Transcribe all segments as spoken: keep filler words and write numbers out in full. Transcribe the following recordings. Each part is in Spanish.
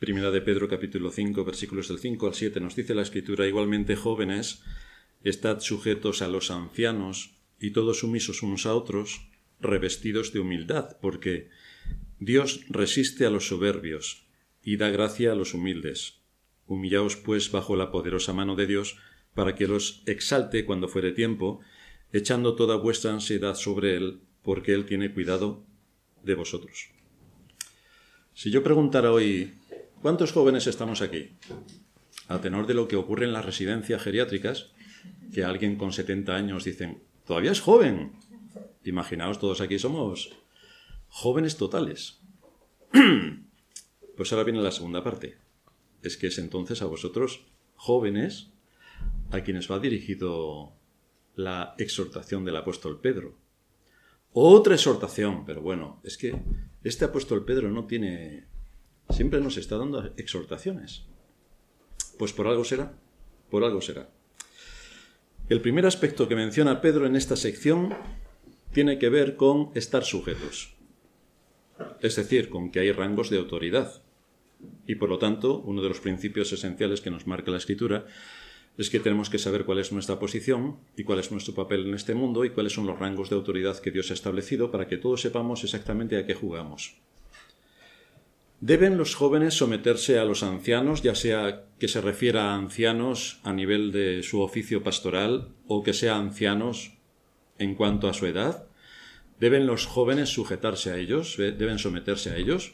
Primera de Pedro, capítulo cinco, versículos del cinco al siete, nos dice la Escritura: igualmente, jóvenes, estad sujetos a los ancianos y todos sumisos unos a otros, revestidos de humildad, porque Dios resiste a los soberbios y da gracia a los humildes. Humillaos, pues, bajo la poderosa mano de Dios, para que los exalte cuando fuere tiempo, echando toda vuestra ansiedad sobre Él, porque Él tiene cuidado de vosotros. Si yo preguntara hoy, ¿cuántos jóvenes estamos aquí? A tenor de lo que ocurre en las residencias geriátricas, que alguien con setenta años dicen, todavía es joven. Imaginaos, todos aquí somos jóvenes totales. Pues ahora viene la segunda parte. Es que es entonces a vosotros, jóvenes, a quienes va dirigido la exhortación del apóstol Pedro. Otra exhortación, pero bueno, es que este apóstol Pedro no tiene... Siempre nos está dando exhortaciones. Pues por algo será, por algo será. El primer aspecto que menciona Pedro en esta sección tiene que ver con estar sujetos. Es decir, con que hay rangos de autoridad. Y por lo tanto, uno de los principios esenciales que nos marca la Escritura es que tenemos que saber cuál es nuestra posición y cuál es nuestro papel en este mundo y cuáles son los rangos de autoridad que Dios ha establecido para que todos sepamos exactamente a qué jugamos. ¿Deben los jóvenes someterse a los ancianos, ya sea que se refiera a ancianos a nivel de su oficio pastoral o que sea ancianos en cuanto a su edad? ¿Deben los jóvenes sujetarse a ellos? ¿Deben someterse a ellos?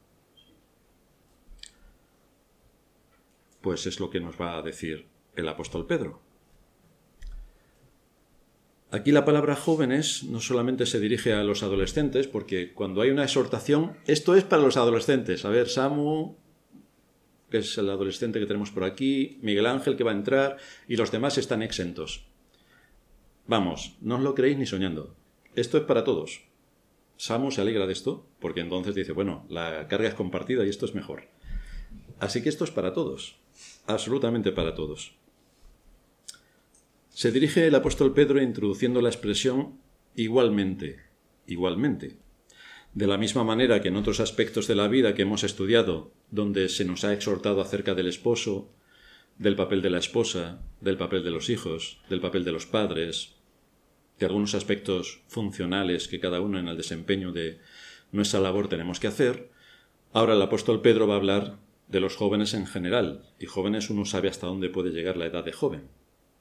Pues es lo que nos va a decir el apóstol Pedro. Aquí la palabra jóvenes no solamente se dirige a los adolescentes, porque cuando hay una exhortación, esto es para los adolescentes. A ver, Samu, que es el adolescente que tenemos por aquí, Miguel Ángel, que va a entrar, y los demás están exentos. Vamos, no os lo creéis ni soñando. Esto es para todos. Samu se alegra de esto, porque entonces dice, bueno, la carga es compartida y esto es mejor. Así que esto es para todos, absolutamente para todos. Se dirige el apóstol Pedro introduciendo la expresión igualmente, igualmente. De la misma manera que en otros aspectos de la vida que hemos estudiado, donde se nos ha exhortado acerca del esposo, del papel de la esposa, del papel de los hijos, del papel de los padres, de algunos aspectos funcionales que cada uno en el desempeño de nuestra labor tenemos que hacer, ahora el apóstol Pedro va a hablar de los jóvenes en general, y jóvenes uno sabe hasta dónde puede llegar la edad de joven.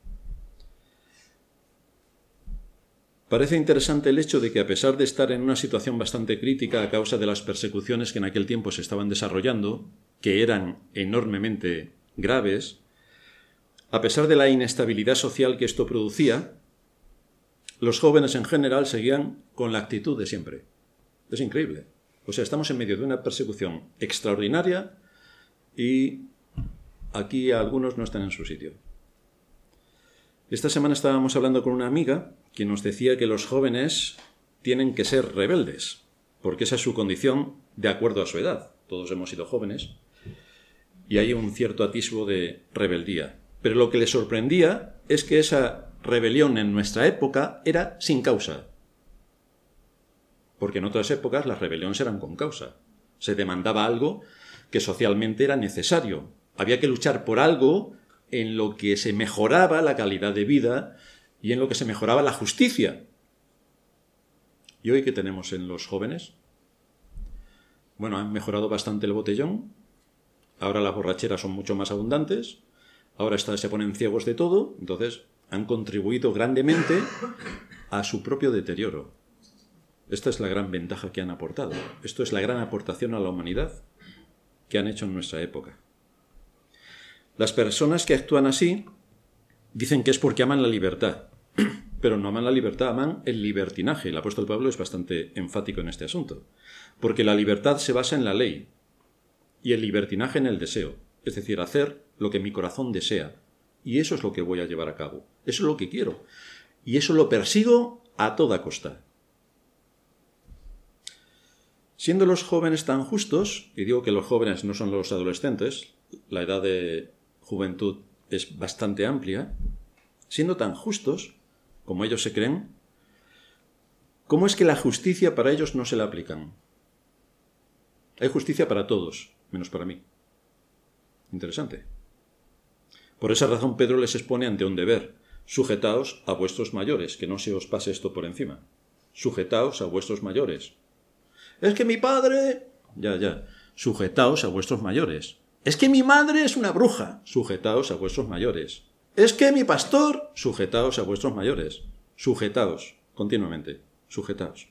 Parece interesante el hecho de que a pesar de estar en una situación bastante crítica a causa de las persecuciones que en aquel tiempo se estaban desarrollando, que eran enormemente graves, a pesar de la inestabilidad social que esto producía, los jóvenes en general seguían con la actitud de siempre. Es increíble. O sea, estamos en medio de una persecución extraordinaria y aquí algunos no están en su sitio. Esta semana estábamos hablando con una amiga que nos decía que los jóvenes tienen que ser rebeldes, porque esa es su condición de acuerdo a su edad. Todos hemos sido jóvenes y hay un cierto atisbo de rebeldía. Pero lo que le sorprendía es que esa rebelión en nuestra época era sin causa. Porque en otras épocas las rebeliones eran con causa. Se demandaba algo que socialmente era necesario. Había que luchar por algo en lo que se mejoraba la calidad de vida y en lo que se mejoraba la justicia. ¿Y hoy qué tenemos en los jóvenes? Bueno, han mejorado bastante el botellón, ahora las borracheras son mucho más abundantes, ahora está, se ponen ciegos de todo, entonces han contribuido grandemente a su propio deterioro. Esta es la gran ventaja que han aportado. Esto es la gran aportación a la humanidad que han hecho en nuestra época. Las personas que actúan así dicen que es porque aman la libertad, pero no aman la libertad, aman el libertinaje. El apóstol Pablo es bastante enfático en este asunto, porque la libertad se basa en la ley y el libertinaje en el deseo, es decir, hacer lo que mi corazón desea. Y eso es lo que voy a llevar a cabo, eso es lo que quiero, y eso lo persigo a toda costa. Siendo los jóvenes tan justos, y digo que los jóvenes no son los adolescentes, la edad de juventud es bastante amplia, siendo tan justos como ellos se creen, ¿cómo es que la justicia para ellos no se la aplican? Hay justicia para todos, menos para mí. Interesante. Por esa razón Pedro les expone ante un deber. Sujetaos a vuestros mayores, que no se os pase esto por encima. Sujetaos a vuestros mayores. Es que mi padre... Ya, ya. Sujetaos a vuestros mayores. Es que mi madre es una bruja. Sujetaos a vuestros mayores. Es que mi pastor... Sujetaos a vuestros mayores. Sujetaos. Continuamente. Sujetaos.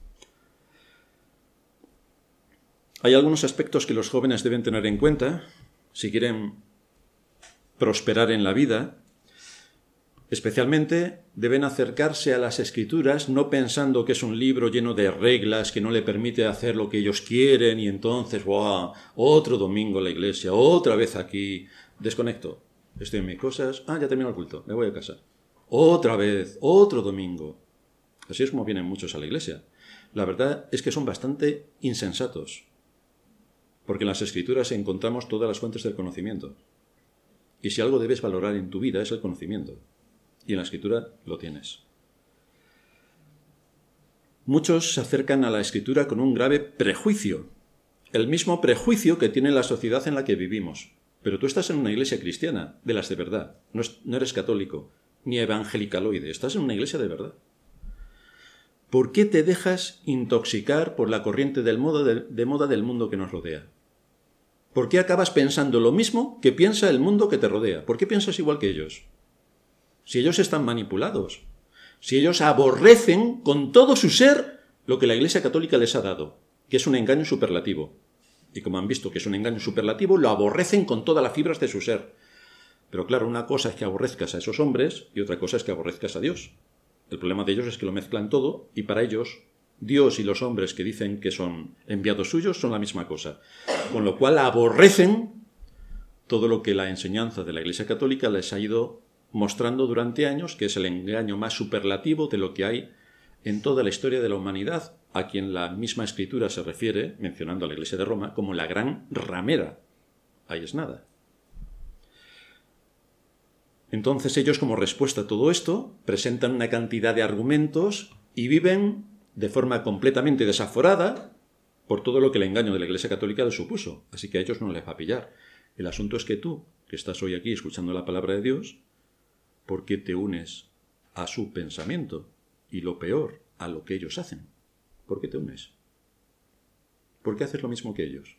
Hay algunos aspectos que los jóvenes deben tener en cuenta si quieren prosperar en la vida. Especialmente deben acercarse a las Escrituras no pensando que es un libro lleno de reglas que no le permite hacer lo que ellos quieren y entonces, ¡guau!, otro domingo a la iglesia, otra vez aquí, desconecto, estoy en mis cosas, ah, ya terminó el culto, me voy a casa. Otra vez, otro domingo. Así es como vienen muchos a la iglesia. La verdad es que son bastante insensatos, porque en las Escrituras encontramos todas las fuentes del conocimiento. Y si algo debes valorar en tu vida es el conocimiento. Y en la Escritura lo tienes. Muchos se acercan a la Escritura con un grave prejuicio. El mismo prejuicio que tiene la sociedad en la que vivimos. Pero tú estás en una iglesia cristiana, de las de verdad. No, es, no eres católico, ni evangelicaloide. Estás en una iglesia de verdad. ¿Por qué te dejas intoxicar por la corriente del moda de, de moda del mundo que nos rodea? ¿Por qué acabas pensando lo mismo que piensa el mundo que te rodea? ¿Por qué piensas igual que ellos? Si ellos están manipulados, si ellos aborrecen con todo su ser lo que la Iglesia Católica les ha dado, que es un engaño superlativo. Y como han visto que es un engaño superlativo, lo aborrecen con todas las fibras de su ser. Pero claro, una cosa es que aborrezcas a esos hombres y otra cosa es que aborrezcas a Dios. El problema de ellos es que lo mezclan todo y para ellos Dios y los hombres que dicen que son enviados suyos son la misma cosa. Con lo cual aborrecen todo lo que la enseñanza de la Iglesia Católica les ha ido mostrando durante años, que es el engaño más superlativo de lo que hay en toda la historia de la humanidad, a quien la misma Escritura se refiere, mencionando a la Iglesia de Roma, como la gran ramera. Ahí es nada. Entonces ellos, como respuesta a todo esto, presentan una cantidad de argumentos y viven de forma completamente desaforada por todo lo que el engaño de la Iglesia Católica les supuso. Así que a ellos no les va a pillar. El asunto es que tú, que estás hoy aquí escuchando la palabra de Dios, ¿por qué te unes a su pensamiento? Y lo peor, a lo que ellos hacen. ¿Por qué te unes? ¿Por qué haces lo mismo que ellos?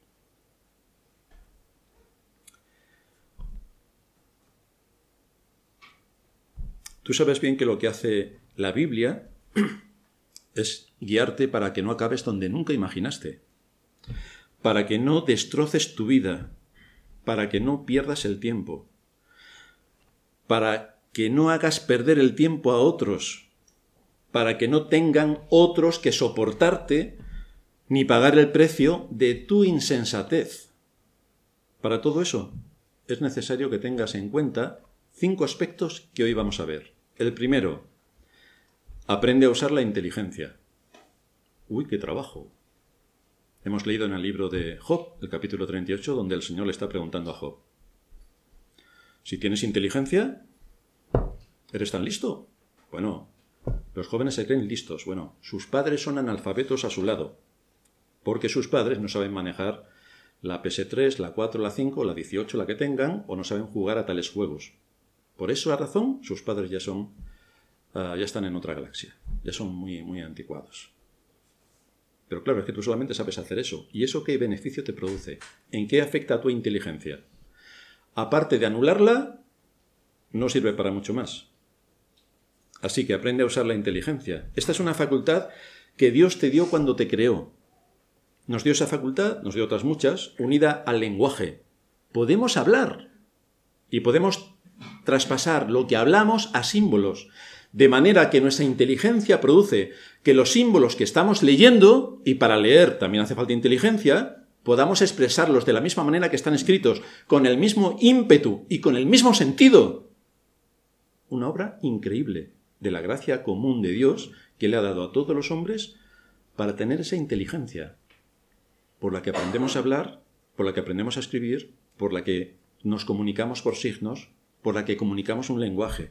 Tú sabes bien que lo que hace la Biblia es guiarte para que no acabes donde nunca imaginaste, para que no destroces tu vida, para que no pierdas el tiempo, para que no hagas perder el tiempo a otros, para que no tengan otros que soportarte ni pagar el precio de tu insensatez. Para todo eso es necesario que tengas en cuenta cinco aspectos que hoy vamos a ver. El primero, aprende a usar la inteligencia. Uy, qué trabajo. Hemos leído en el libro de Job, el capítulo treinta y ocho, donde el Señor le está preguntando a Job: si tienes inteligencia, ¿eres tan listo? Bueno, los jóvenes se creen listos. Bueno, sus padres son analfabetos a su lado, porque sus padres no saben manejar la P S tres, la cuatro, la cinco, la dieciocho, la que tengan, o no saben jugar a tales juegos. Por esa razón, sus padres ya son, uh, ya están en otra galaxia, ya son muy, muy anticuados. Pero claro, es que tú solamente sabes hacer eso. ¿Y eso qué beneficio te produce? ¿En qué afecta a tu inteligencia? Aparte de anularla, no sirve para mucho más. Así que aprende a usar la inteligencia. Esta es una facultad que Dios te dio cuando te creó. Nos dio esa facultad, nos dio otras muchas, unida al lenguaje. Podemos hablar y podemos traspasar lo que hablamos a símbolos, de manera que nuestra inteligencia produce que los símbolos que estamos leyendo, y para leer también hace falta inteligencia, podamos expresarlos de la misma manera que están escritos, con el mismo ímpetu y con el mismo sentido. Una obra increíble de la gracia común de Dios que le ha dado a todos los hombres para tener esa inteligencia, por la que aprendemos a hablar, por la que aprendemos a escribir, por la que nos comunicamos por signos, por la que comunicamos un lenguaje.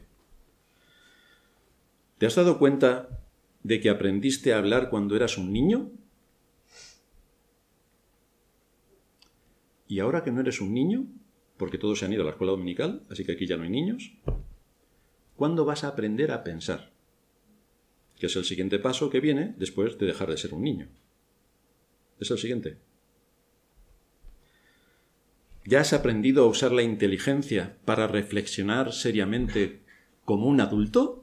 ¿Te has dado cuenta de que aprendiste a hablar cuando eras un niño? Y ahora que no eres un niño, porque todos se han ido a la escuela dominical, así que aquí ya no hay niños, ¿cuándo vas a aprender a pensar? Que es el siguiente paso que viene después de dejar de ser un niño. Es el siguiente. ¿Ya has aprendido a usar la inteligencia para reflexionar seriamente como un adulto?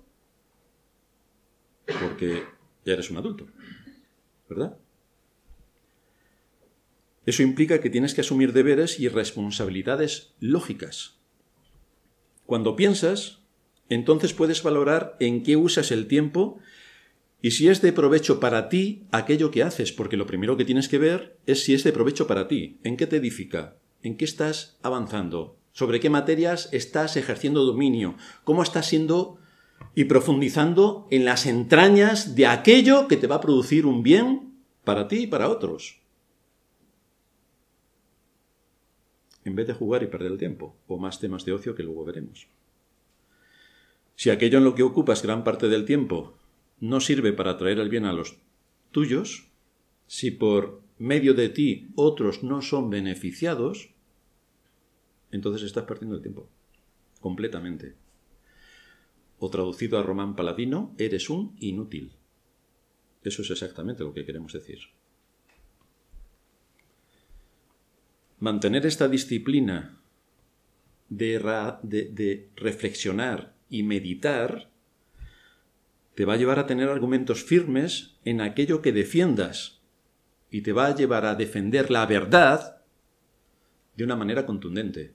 Porque ya eres un adulto, ¿verdad? Eso implica que tienes que asumir deberes y responsabilidades lógicas. Cuando piensas, entonces puedes valorar en qué usas el tiempo y si es de provecho para ti aquello que haces, porque lo primero que tienes que ver es si es de provecho para ti, en qué te edifica, en qué estás avanzando, sobre qué materias estás ejerciendo dominio, cómo estás siendo y profundizando en las entrañas de aquello que te va a producir un bien para ti y para otros. En vez de jugar y perder el tiempo, o más temas de ocio que luego veremos. Si aquello en lo que ocupas gran parte del tiempo no sirve para traer el bien a los tuyos, si por medio de ti otros no son beneficiados, entonces estás perdiendo el tiempo, completamente. O traducido a Román Paladino, eres un inútil. Eso es exactamente lo que queremos decir. Mantener esta disciplina de, ra, de, de reflexionar y meditar te va a llevar a tener argumentos firmes en aquello que defiendas y te va a llevar a defender la verdad de una manera contundente.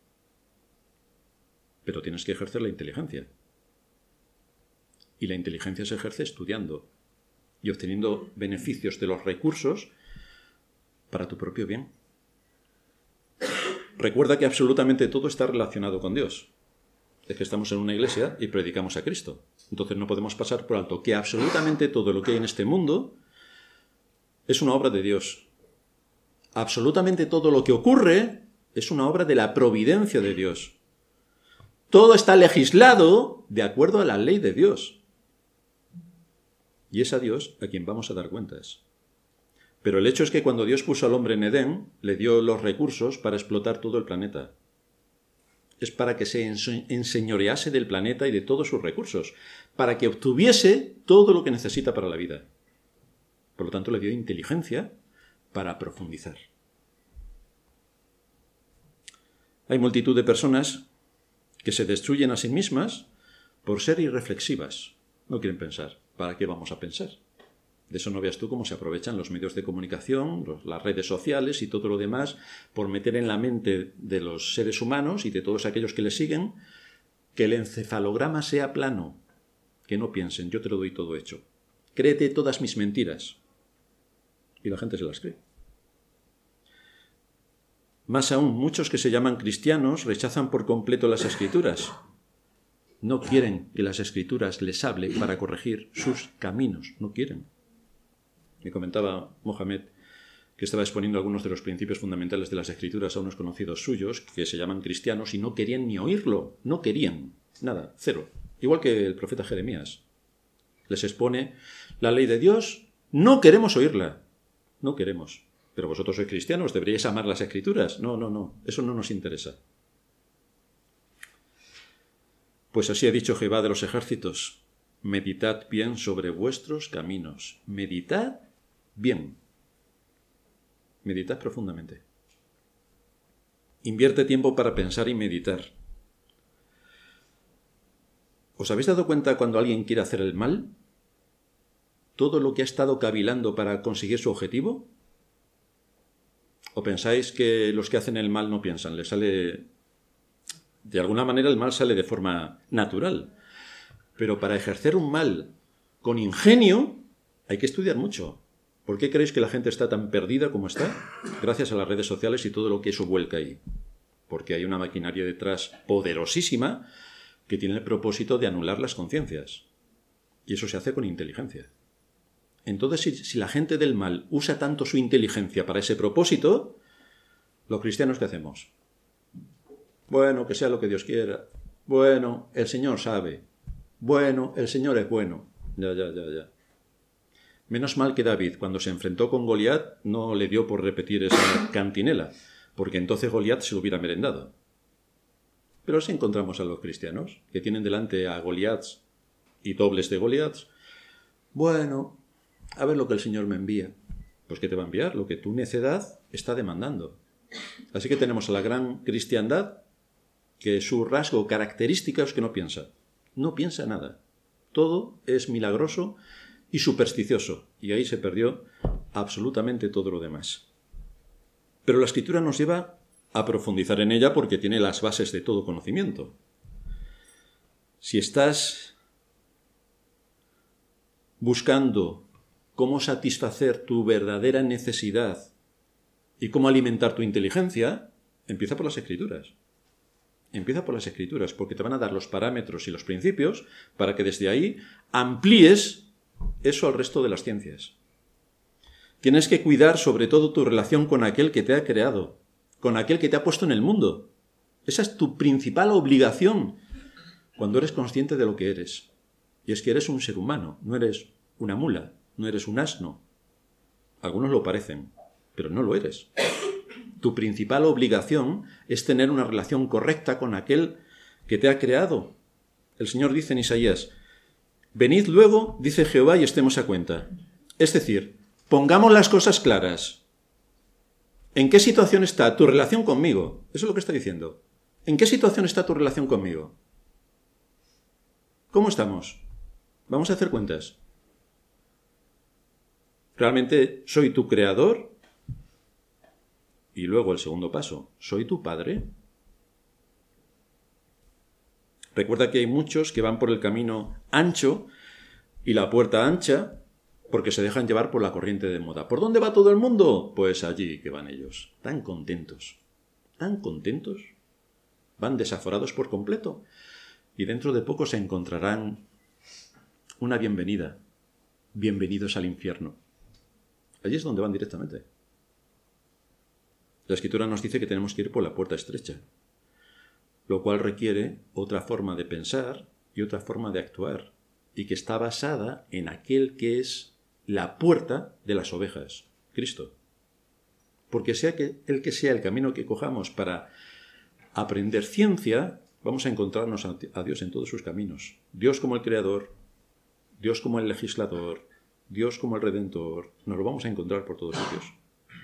Pero tienes que ejercer la inteligencia. Y la inteligencia se ejerce estudiando y obteniendo beneficios de los recursos para tu propio bien. Recuerda que absolutamente todo está relacionado con Dios. Es que estamos en una iglesia y predicamos a Cristo. Entonces no podemos pasar por alto que absolutamente todo lo que hay en este mundo es una obra de Dios. Absolutamente todo lo que ocurre es una obra de la providencia de Dios. Todo está legislado de acuerdo a la ley de Dios. Y es a Dios a quien vamos a dar cuentas. Pero el hecho es que cuando Dios puso al hombre en Edén, le dio los recursos para explotar todo el planeta. Es para que se enseñorease del planeta y de todos sus recursos, para que obtuviese todo lo que necesita para la vida. Por lo tanto, le dio inteligencia para profundizar. Hay multitud de personas que se destruyen a sí mismas por ser irreflexivas. No quieren pensar. ¿Para qué vamos a pensar? De eso no veas tú cómo se aprovechan los medios de comunicación, los, las redes sociales y todo lo demás por meter en la mente de los seres humanos y de todos aquellos que les siguen que el encefalograma sea plano. Que no piensen, yo te lo doy todo hecho. Créete todas mis mentiras. Y la gente se las cree. Más aún, muchos que se llaman cristianos rechazan por completo las Escrituras. No quieren que las Escrituras les hablen para corregir sus caminos. No quieren. Me comentaba Mohamed que estaba exponiendo algunos de los principios fundamentales de las Escrituras a unos conocidos suyos que se llaman cristianos y no querían ni oírlo. No querían. Nada. Cero. Igual que el profeta Jeremías. Les expone la ley de Dios. No queremos oírla. No queremos. Pero vosotros sois cristianos, deberíais amar las Escrituras. No, no, no. Eso no nos interesa. Pues así ha dicho Jehová de los ejércitos. Meditad bien sobre vuestros caminos. Meditad bien. Meditad profundamente. Invierte tiempo para pensar y meditar. ¿Os habéis dado cuenta cuando alguien quiere hacer el mal? ¿Todo lo que ha estado cavilando para conseguir su objetivo? ¿O pensáis que los que hacen el mal no piensan? Les sale... De alguna manera el mal sale de forma natural. Pero para ejercer un mal con ingenio hay que estudiar mucho. ¿Por qué creéis que la gente está tan perdida como está? Gracias a las redes sociales y todo lo que eso vuelca ahí. Porque hay una maquinaria detrás poderosísima que tiene el propósito de anular las conciencias. Y eso se hace con inteligencia. Entonces, si, si la gente del mal usa tanto su inteligencia para ese propósito, ¿los cristianos qué hacemos? Bueno, que sea lo que Dios quiera. Bueno, el Señor sabe. Bueno, el Señor es bueno. Ya, ya, ya, ya. Menos mal que David, cuando se enfrentó con Goliat, no le dio por repetir esa cantinela. porque entonces Goliat se lo hubiera merendado. Pero si encontramos a los cristianos, que tienen delante a Goliats y dobles de Goliats, bueno, a ver lo que el Señor me envía. Pues ¿qué te va a enviar? Lo que tu necedad está demandando. Así que tenemos a la gran cristiandad, que su rasgo característico es que no piensa. No piensa nada. Todo es milagroso y supersticioso. Y ahí se perdió absolutamente todo lo demás. Pero la Escritura nos lleva a profundizar en ella porque tiene las bases de todo conocimiento. Si estás buscando cómo satisfacer tu verdadera necesidad y cómo alimentar tu inteligencia, empieza por las Escrituras. Empieza por las Escrituras, porque te van a dar los parámetros y los principios para que desde ahí amplíes eso al resto de las ciencias. Tienes que cuidar sobre todo tu relación con aquel que te ha creado, con aquel que te ha puesto en el mundo. Esa es tu principal obligación cuando eres consciente de lo que eres. Y es que eres un ser humano, no eres una mula, no eres un asno. Algunos lo parecen, pero no lo eres. Tu principal obligación es tener una relación correcta con aquel que te ha creado. El Señor dice en Isaías, venid luego, dice Jehová, y estemos a cuenta. Es decir, pongamos las cosas claras. ¿En qué situación está tu relación conmigo? Eso es lo que está diciendo. ¿En qué situación está tu relación conmigo? ¿Cómo estamos? Vamos a hacer cuentas. ¿Realmente soy tu creador? Y luego el segundo paso, ¿soy tu padre? Recuerda que hay muchos que van por el camino ancho y la puerta ancha porque se dejan llevar por la corriente de moda. ¿Por dónde va todo el mundo? Pues allí que van ellos. Tan contentos, tan contentos. Van desaforados por completo y dentro de poco se encontrarán una bienvenida. Bienvenidos al infierno. Allí es donde van directamente. La Escritura nos dice que tenemos que ir por la puerta estrecha, lo cual requiere otra forma de pensar y otra forma de actuar, y que está basada en aquel que es la puerta de las ovejas, Cristo. Porque sea que el que sea el camino que cojamos para aprender ciencia, vamos a encontrarnos a Dios en todos sus caminos. Dios como el Creador, Dios como el legislador, Dios como el Redentor, nos lo vamos a encontrar por todos sitios.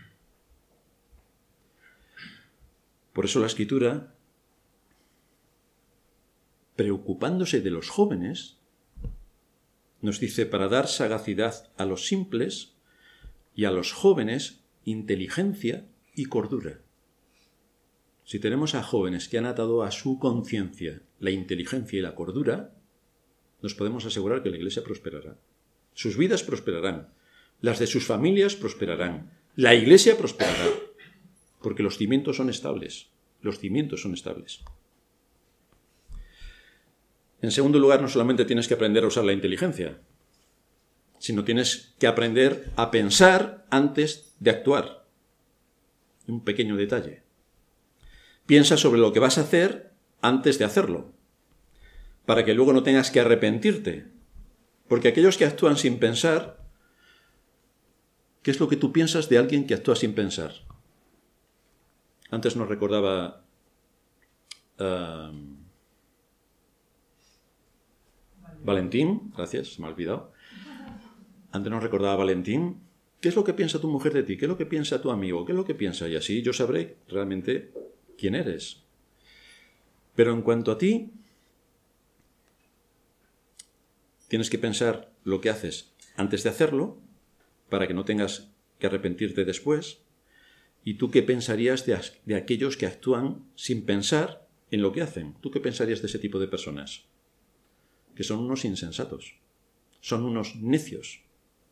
Por eso la Escritura, preocupándose de los jóvenes, nos dice para dar sagacidad a los simples y a los jóvenes inteligencia y cordura. Si tenemos a jóvenes que han atado a su conciencia la inteligencia y la cordura, nos podemos asegurar que la Iglesia prosperará. Sus vidas prosperarán, las de sus familias prosperarán, la Iglesia prosperará. Porque los cimientos son estables. Los cimientos son estables. En segundo lugar, no solamente tienes que aprender a usar la inteligencia, sino tienes que aprender a pensar antes de actuar. Un pequeño detalle. Piensa sobre lo que vas a hacer antes de hacerlo, para que luego no tengas que arrepentirte. Porque aquellos que actúan sin pensar, ¿qué es lo que tú piensas de alguien que actúa sin pensar? Antes nos recordaba uh, Valentín, gracias, se me ha olvidado. Antes nos recordaba Valentín, ¿qué es lo que piensa tu mujer de ti? ¿Qué es lo que piensa tu amigo? ¿Qué es lo que piensa? Y así yo sabré realmente quién eres. Pero en cuanto a ti, tienes que pensar lo que haces antes de hacerlo, para que no tengas que arrepentirte después. ¿Y tú qué pensarías de, de aquellos que actúan sin pensar en lo que hacen? ¿Tú qué pensarías de ese tipo de personas? Que son unos insensatos, son unos necios.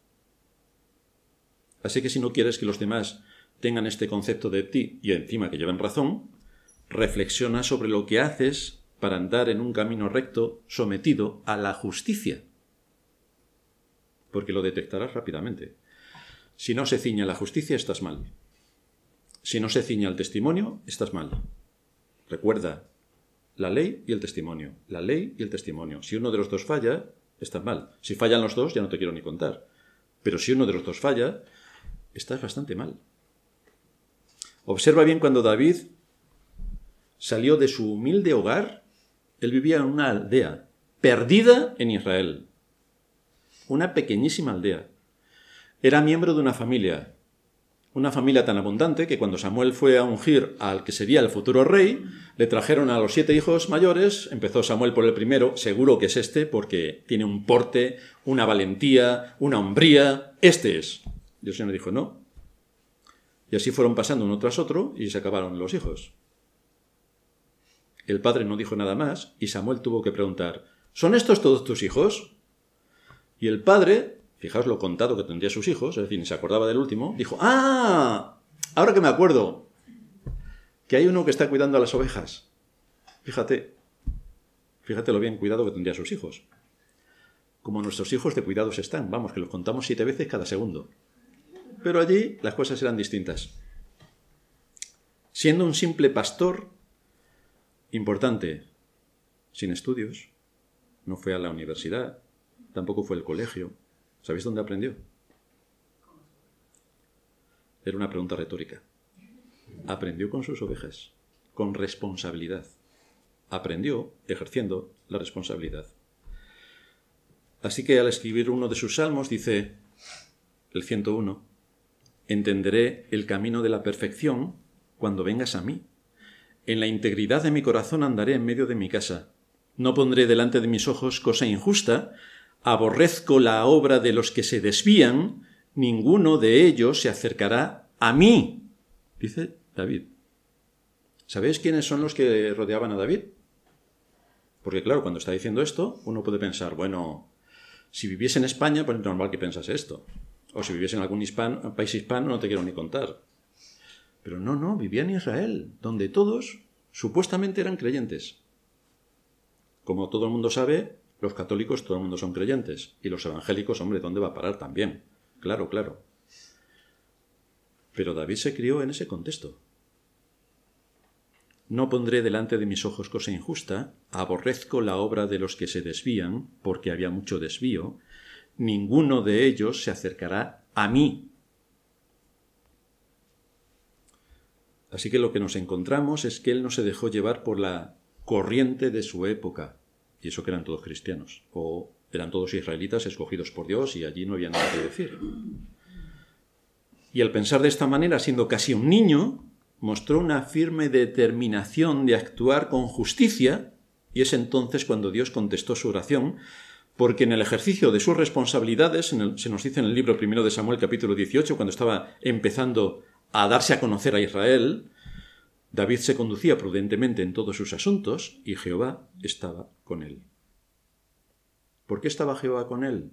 Así que si no quieres que los demás tengan este concepto de ti y encima que lleven razón, reflexiona sobre lo que haces para andar en un camino recto sometido a la justicia. Porque lo detectarás rápidamente. Si no se ciña a la justicia, estás mal. Si no se ciña al testimonio, estás mal. Recuerda, la ley y el testimonio. La ley y el testimonio. Si uno de los dos falla, estás mal. Si fallan los dos, ya no te quiero ni contar. Pero si uno de los dos falla, estás bastante mal. Observa bien cuando David salió de su humilde hogar, él vivía en una aldea perdida en Israel, una pequeñísima aldea. Era miembro de una familia, una familia tan abundante que cuando Samuel fue a ungir al que sería el futuro rey, le trajeron a los siete hijos mayores, empezó Samuel por el primero, seguro que es este, porque tiene un porte, una valentía, una hombría, este es. Y el Señor dijo, no. Y así fueron pasando uno tras otro y se acabaron los hijos. El padre no dijo nada más y Samuel tuvo que preguntar, ¿son estos todos tus hijos? Y el padre, fijaos lo contado que tendría sus hijos, es decir, ni se acordaba del último, dijo, ¡ah! Ahora que me acuerdo, que hay uno que está cuidando a las ovejas. Fíjate, fíjate lo bien cuidado que tendría sus hijos. Como nuestros hijos de cuidados están, vamos, que los contamos siete veces cada segundo. Pero allí las cosas eran distintas. Siendo un simple pastor, importante, sin estudios, no fue a la universidad, tampoco fue al colegio. ¿Sabéis dónde aprendió? Era una pregunta retórica. Aprendió con sus ovejas, con responsabilidad. Aprendió ejerciendo la responsabilidad. Así que al escribir uno de sus salmos dice, el ciento uno, entenderé el camino de la perfección cuando vengas a mí. En la integridad de mi corazón andaré en medio de mi casa. No pondré delante de mis ojos cosa injusta. Aborrezco la obra de los que se desvían. Ninguno de ellos se acercará a mí. Dice David. ¿Sabéis quiénes son los que rodeaban a David? Porque claro, cuando está diciendo esto, uno puede pensar, bueno, si viviese en España, pues es normal que pensase esto. O si viviese en algún hispano, país hispano, no te quiero ni contar. Pero no, no, vivía en Israel, donde todos supuestamente eran creyentes. Como todo el mundo sabe, los católicos todo el mundo son creyentes. Y los evangélicos, hombre, ¿dónde va a parar también? Claro, claro. Pero David se crió en ese contexto. No pondré delante de mis ojos cosa injusta, aborrezco la obra de los que se desvían, porque había mucho desvío, ninguno de ellos se acercará a mí. Así que lo que nos encontramos es que él no se dejó llevar por la corriente de su época, y eso que eran todos cristianos, o eran todos israelitas escogidos por Dios y allí no había nada que decir. Y al pensar de esta manera, siendo casi un niño, mostró una firme determinación de actuar con justicia, y es entonces cuando Dios contestó su oración, porque en el ejercicio de sus responsabilidades, en el, se nos dice en el libro primero de Samuel, capítulo dieciocho, cuando estaba empezando a darse a conocer a Israel, David se conducía prudentemente en todos sus asuntos, y Jehová estaba con él. ¿Por qué estaba Jehová con él?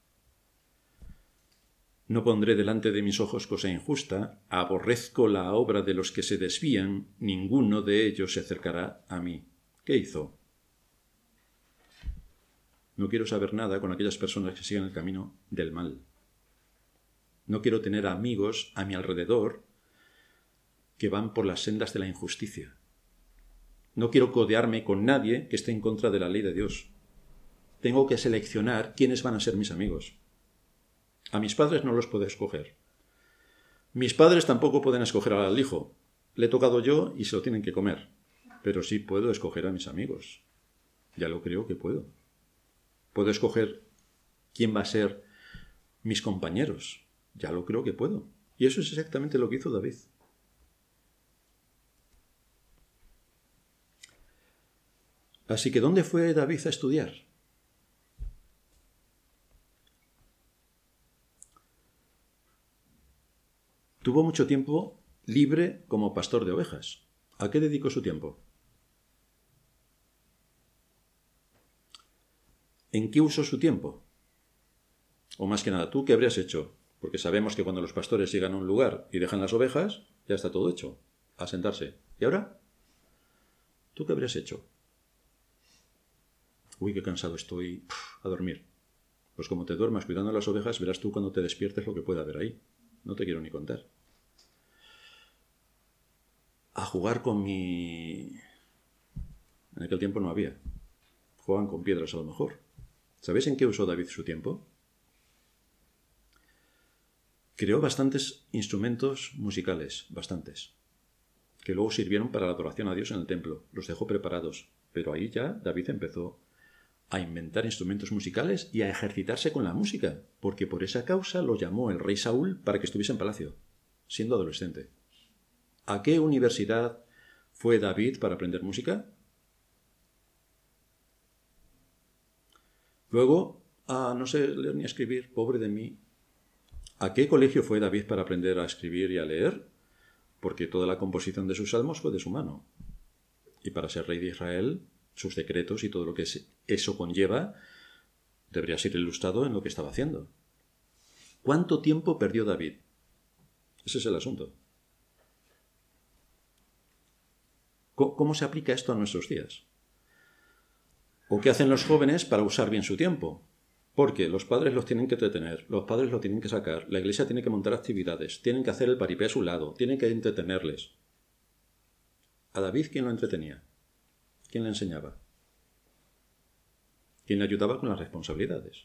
No pondré delante de mis ojos cosa injusta, aborrezco la obra de los que se desvían, ninguno de ellos se acercará a mí. ¿Qué hizo? No quiero saber nada con aquellas personas que siguen el camino del mal. No quiero tener amigos a mi alrededor que van por las sendas de la injusticia. No quiero codearme con nadie que esté en contra de la ley de Dios. Tengo que seleccionar quiénes van a ser mis amigos. A mis padres no los puedo escoger. Mis padres tampoco pueden escoger al hijo. Le he tocado yo y se lo tienen que comer. Pero sí puedo escoger a mis amigos. Ya lo creo que puedo. Puedo escoger quién va a ser mis compañeros. Ya lo creo que puedo. Y eso es exactamente lo que hizo David. Así que, ¿dónde fue David a estudiar? Tuvo mucho tiempo libre como pastor de ovejas. ¿A qué dedicó su tiempo? ¿En qué usó su tiempo? O más que nada, ¿tú qué habrías hecho? Porque sabemos que cuando los pastores llegan a un lugar y dejan las ovejas, ya está todo hecho, a sentarse. ¿Y ahora? ¿Tú qué habrías hecho? Uy, qué cansado estoy. Puf, a dormir. Pues como te duermas cuidando las ovejas, verás tú cuando te despiertes lo que pueda haber ahí. No te quiero ni contar. A jugar con mi... En aquel tiempo no había. Jugaban con piedras a lo mejor. ¿Sabéis en qué usó David su tiempo? Creó bastantes instrumentos musicales, bastantes. que luego sirvieron para la adoración a Dios en el templo. Los dejó preparados. Pero ahí ya David empezó a inventar instrumentos musicales y a ejercitarse con la música, porque por esa causa lo llamó el rey Saúl para que estuviese en palacio, siendo adolescente. ¿A qué universidad fue David para aprender música? Luego, ah, no sé leer ni escribir, pobre de mí. ¿A qué colegio fue David para aprender a escribir y a leer? Porque toda la composición de sus salmos fue de su mano. Y para ser rey de Israel, sus decretos y todo lo que eso conlleva debería ser ilustrado en lo que estaba haciendo. ¿Cuánto tiempo perdió David? Ese es el asunto. ¿Cómo se aplica esto a nuestros días? ¿O qué hacen los jóvenes para usar bien su tiempo? Porque los padres los tienen que entretener, los padres los tienen que sacar, la iglesia tiene que montar actividades, tienen que hacer el paripé a su lado, tienen que entretenerles. ¿A David quién lo entretenía? ¿Quién le enseñaba? ¿Quién le ayudaba con las responsabilidades?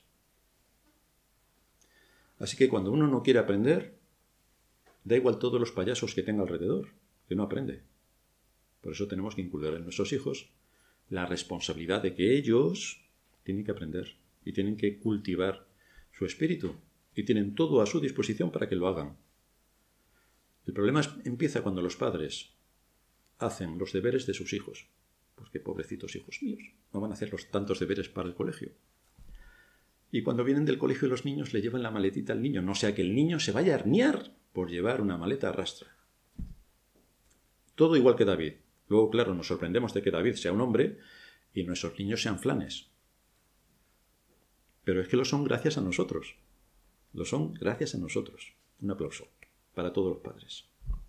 Así que cuando uno no quiere aprender, da igual todos los payasos que tenga alrededor, que no aprende. Por eso tenemos que inculcar en nuestros hijos la responsabilidad de que ellos tienen que aprender y tienen que cultivar su espíritu y tienen todo a su disposición para que lo hagan. El problema es, empieza cuando los padres hacen los deberes de sus hijos, porque pobrecitos hijos míos, no van a hacer los tantos deberes para el colegio. Y cuando vienen del colegio los niños le llevan la maletita al niño, no sea que el niño se vaya a herniar por llevar una maleta a rastra. Todo igual que David. Luego, claro, nos sorprendemos de que David sea un hombre y nuestros niños sean flanes. Pero es que lo son gracias a nosotros. Lo son gracias a nosotros. Un aplauso para todos los padres.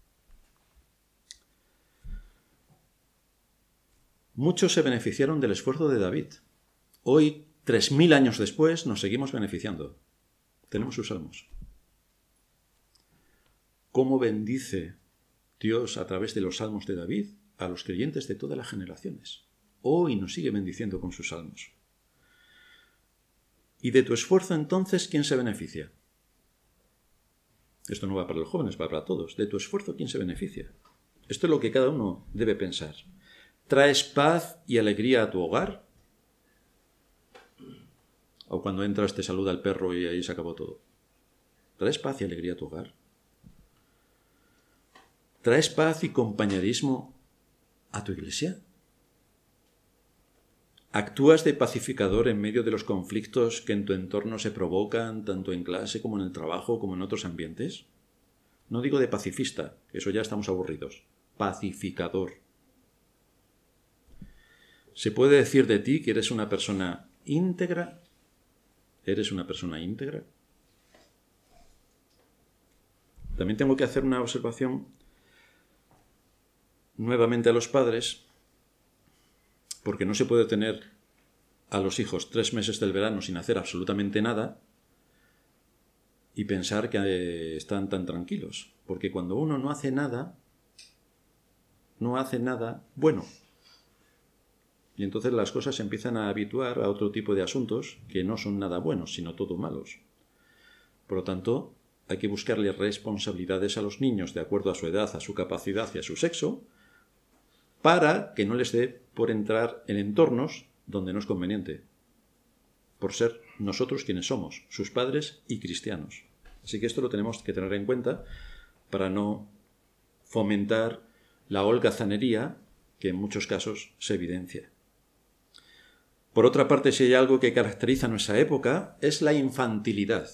Muchos se beneficiaron del esfuerzo de David. Hoy, tres mil años después, nos seguimos beneficiando. Tenemos sus salmos. ¿Cómo bendice Dios a través de los salmos de David a los creyentes de todas las generaciones? Hoy nos sigue bendiciendo con sus salmos. ¿Y de tu esfuerzo entonces quién se beneficia? Esto no va para los jóvenes, va para todos. ¿De tu esfuerzo quién se beneficia? Esto es lo que cada uno debe pensar. ¿Traes paz y alegría a tu hogar? ¿O cuando entras te saluda el perro y ahí se acabó todo? ¿Traes paz y alegría a tu hogar? ¿Traes paz y compañerismo a tu iglesia? ¿Actúas de pacificador en medio de los conflictos que en tu entorno se provocan, tanto en clase como en el trabajo, como en otros ambientes? No digo de pacifista, que eso ya estamos aburridos. Pacificador. ¿Se puede decir de ti que eres una persona íntegra? ¿Eres una persona íntegra? También tengo que hacer una observación nuevamente a los padres, porque no se puede tener a los hijos tres meses del verano sin hacer absolutamente nada y pensar que están tan tranquilos. Porque cuando uno no hace nada, no hace nada bueno. Y entonces las cosas se empiezan a habituar a otro tipo de asuntos que no son nada buenos, sino todo malos. Por lo tanto, hay que buscarle responsabilidades a los niños de acuerdo a su edad, a su capacidad y a su sexo, para que no les dé por entrar en entornos donde no es conveniente, por ser nosotros quienes somos, sus padres y cristianos. Así que esto lo tenemos que tener en cuenta para no fomentar la holgazanería que en muchos casos se evidencia. Por otra parte, si hay algo que caracteriza a nuestra época, es la infantilidad.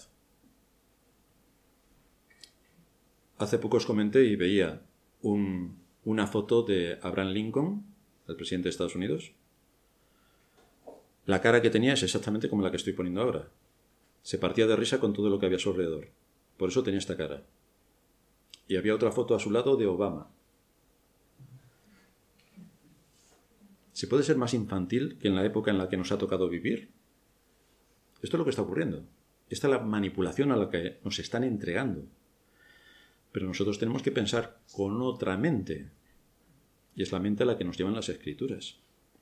Hace poco os comenté y veía un, una foto de Abraham Lincoln, el presidente de Estados Unidos. La cara que tenía es exactamente como la que estoy poniendo ahora. Se partía de risa con todo lo que había a su alrededor. Por eso tenía esta cara. Y había otra foto a su lado de Obama. ¿Se puede ser más infantil que en la época en la que nos ha tocado vivir? Esto es lo que está ocurriendo. Esta es la manipulación a la que nos están entregando. Pero nosotros tenemos que pensar con otra mente. Y es la mente a la que nos llevan las Escrituras.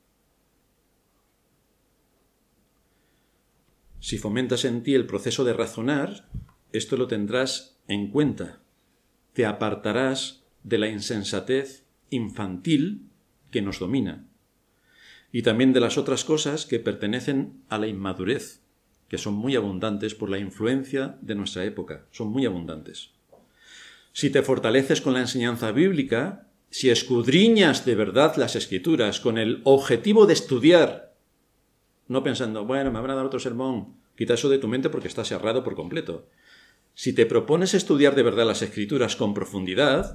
Si fomentas en ti el proceso de razonar, esto lo tendrás en cuenta. Te apartarás de la insensatez infantil que nos domina. Y también de las otras cosas que pertenecen a la inmadurez, que son muy abundantes por la influencia de nuestra época, son muy abundantes. Si te fortaleces con la enseñanza bíblica, si escudriñas de verdad las Escrituras con el objetivo de estudiar, no pensando, bueno, me van a dar otro sermón, quita eso de tu mente porque estás errado por completo. Si te propones estudiar de verdad las Escrituras con profundidad,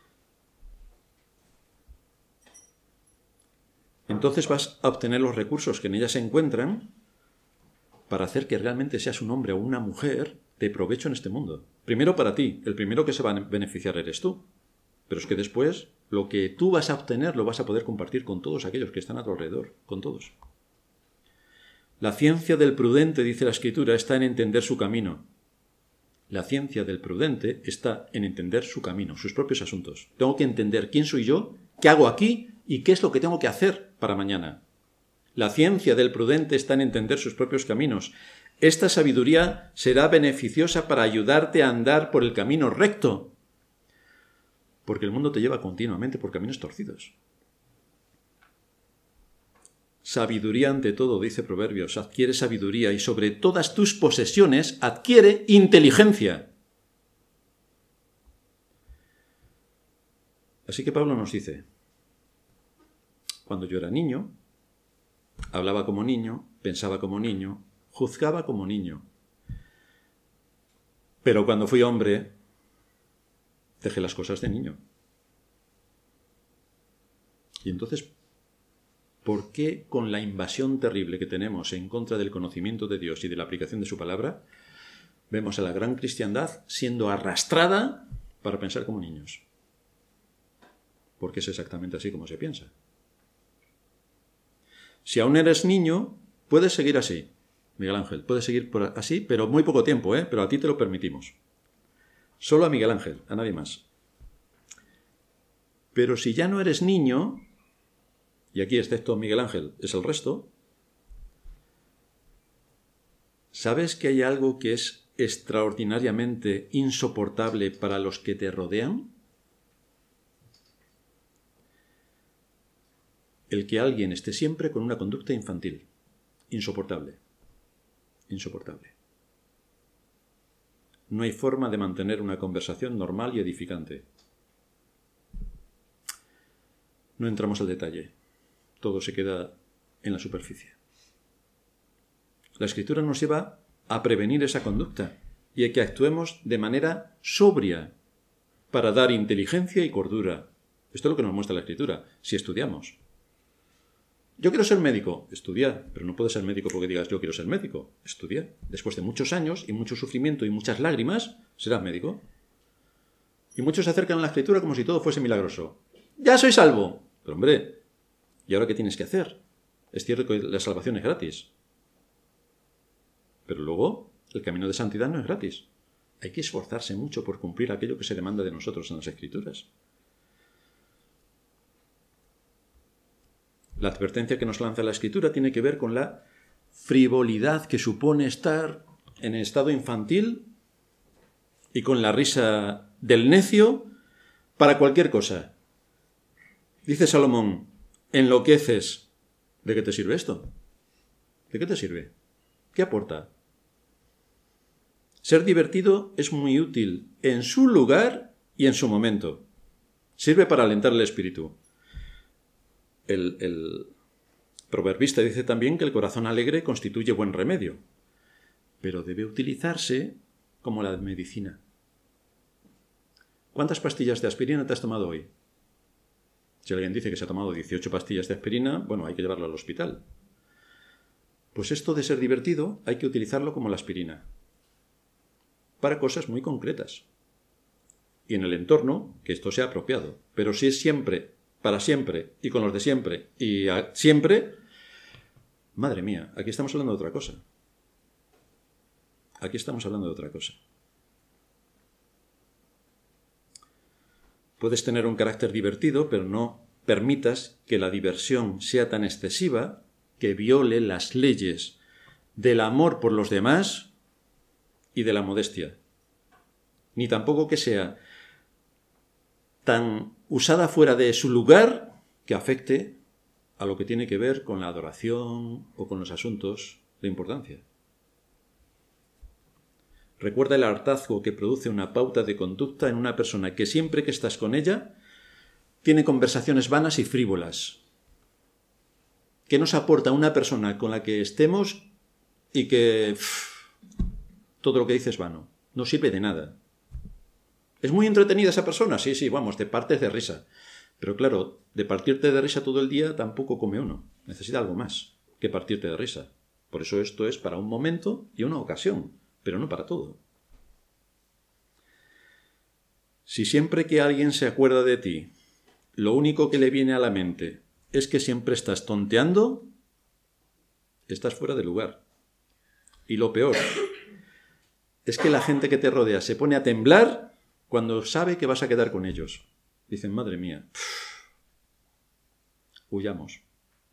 entonces vas a obtener los recursos que en ellas se encuentran para hacer que realmente seas un hombre o una mujer de provecho en este mundo. Primero para ti, el primero que se va a beneficiar eres tú. Pero es que después lo que tú vas a obtener lo vas a poder compartir con todos aquellos que están a tu alrededor, con todos. La ciencia del prudente, dice la Escritura, está en entender su camino. La ciencia del prudente está en entender su camino, sus propios asuntos. Tengo que entender quién soy yo, qué hago aquí y qué es lo que tengo que hacer para mañana. La ciencia del prudente está en entender sus propios caminos. Esta sabiduría será beneficiosa para ayudarte a andar por el camino recto, porque el mundo te lleva continuamente por caminos torcidos. Sabiduría ante todo, dice Proverbios, adquiere sabiduría y sobre todas tus posesiones adquiere inteligencia. Así que Pablo nos dice, cuando yo era niño, hablaba como niño, pensaba como niño, juzgaba como niño. Pero cuando fui hombre, dejé las cosas de niño. Y entonces, ¿por qué con la invasión terrible que tenemos en contra del conocimiento de Dios y de la aplicación de su palabra, vemos a la gran cristiandad siendo arrastrada para pensar como niños? Porque es exactamente así como se piensa. Si aún eres niño, puedes seguir así, Miguel Ángel, puedes seguir por así, pero muy poco tiempo, ¿eh? Pero a ti te lo permitimos. Solo a Miguel Ángel, a nadie más. Pero si ya no eres niño, y aquí excepto Miguel Ángel es el resto, ¿sabes que hay algo que es extraordinariamente insoportable para los que te rodean? El que alguien esté siempre con una conducta infantil. Insoportable. Insoportable. No hay forma de mantener una conversación normal y edificante. No entramos al detalle. Todo se queda en la superficie. La Escritura nos lleva a prevenir esa conducta y a que actuemos de manera sobria para dar inteligencia y cordura. Esto es lo que nos muestra la Escritura, si estudiamos. Yo quiero ser médico. Estudia, pero no puedes ser médico porque digas yo quiero ser médico. Estudia. Después de muchos años y mucho sufrimiento y muchas lágrimas, serás médico. Y muchos se acercan a la Escritura como si todo fuese milagroso. ¡Ya soy salvo! Pero hombre, ¿y ahora qué tienes que hacer? Es cierto que la salvación es gratis. Pero luego, el camino de santidad no es gratis. Hay que esforzarse mucho por cumplir aquello que se demanda de nosotros en las Escrituras. La advertencia que nos lanza la Escritura tiene que ver con la frivolidad que supone estar en estado infantil y con la risa del necio para cualquier cosa. Dice Salomón, enloqueces. ¿De qué te sirve esto? ¿De qué te sirve? ¿Qué aporta? Ser divertido es muy útil en su lugar y en su momento. Sirve para alentar el espíritu. El, el proverbista dice también que el corazón alegre constituye buen remedio, pero debe utilizarse como la medicina. ¿Cuántas pastillas de aspirina te has tomado hoy? Si alguien dice que se ha tomado dieciocho pastillas de aspirina, bueno, hay que llevarlo al hospital. Pues esto de ser divertido hay que utilizarlo como la aspirina, para cosas muy concretas. Y en el entorno, que esto sea apropiado. Pero si es siempre, para siempre, y con los de siempre, y a siempre, madre mía, aquí estamos hablando de otra cosa. Aquí estamos hablando de otra cosa. Puedes tener un carácter divertido, pero no permitas que la diversión sea tan excesiva que viole las leyes del amor por los demás y de la modestia. Ni tampoco que sea tan usada fuera de su lugar que afecte a lo que tiene que ver con la adoración o con los asuntos de importancia. Recuerda el hartazgo que produce una pauta de conducta en una persona que siempre que estás con ella tiene conversaciones vanas y frívolas. ¿Qué nos aporta una persona con la que estemos y que pff, todo lo que dice es vano? No sirve de nada. ¿Es muy entretenida esa persona? Sí, sí, vamos, te partes de risa. Pero claro, de partirte de risa todo el día tampoco come uno. Necesita algo más que partirte de risa. Por eso esto es para un momento y una ocasión, pero no para todo. Si siempre que alguien se acuerda de ti, lo único que le viene a la mente es que siempre estás tonteando, estás fuera de lugar. Y lo peor es que la gente que te rodea se pone a temblar cuando sabe que vas a quedar con ellos. Dicen, madre mía, pff, huyamos.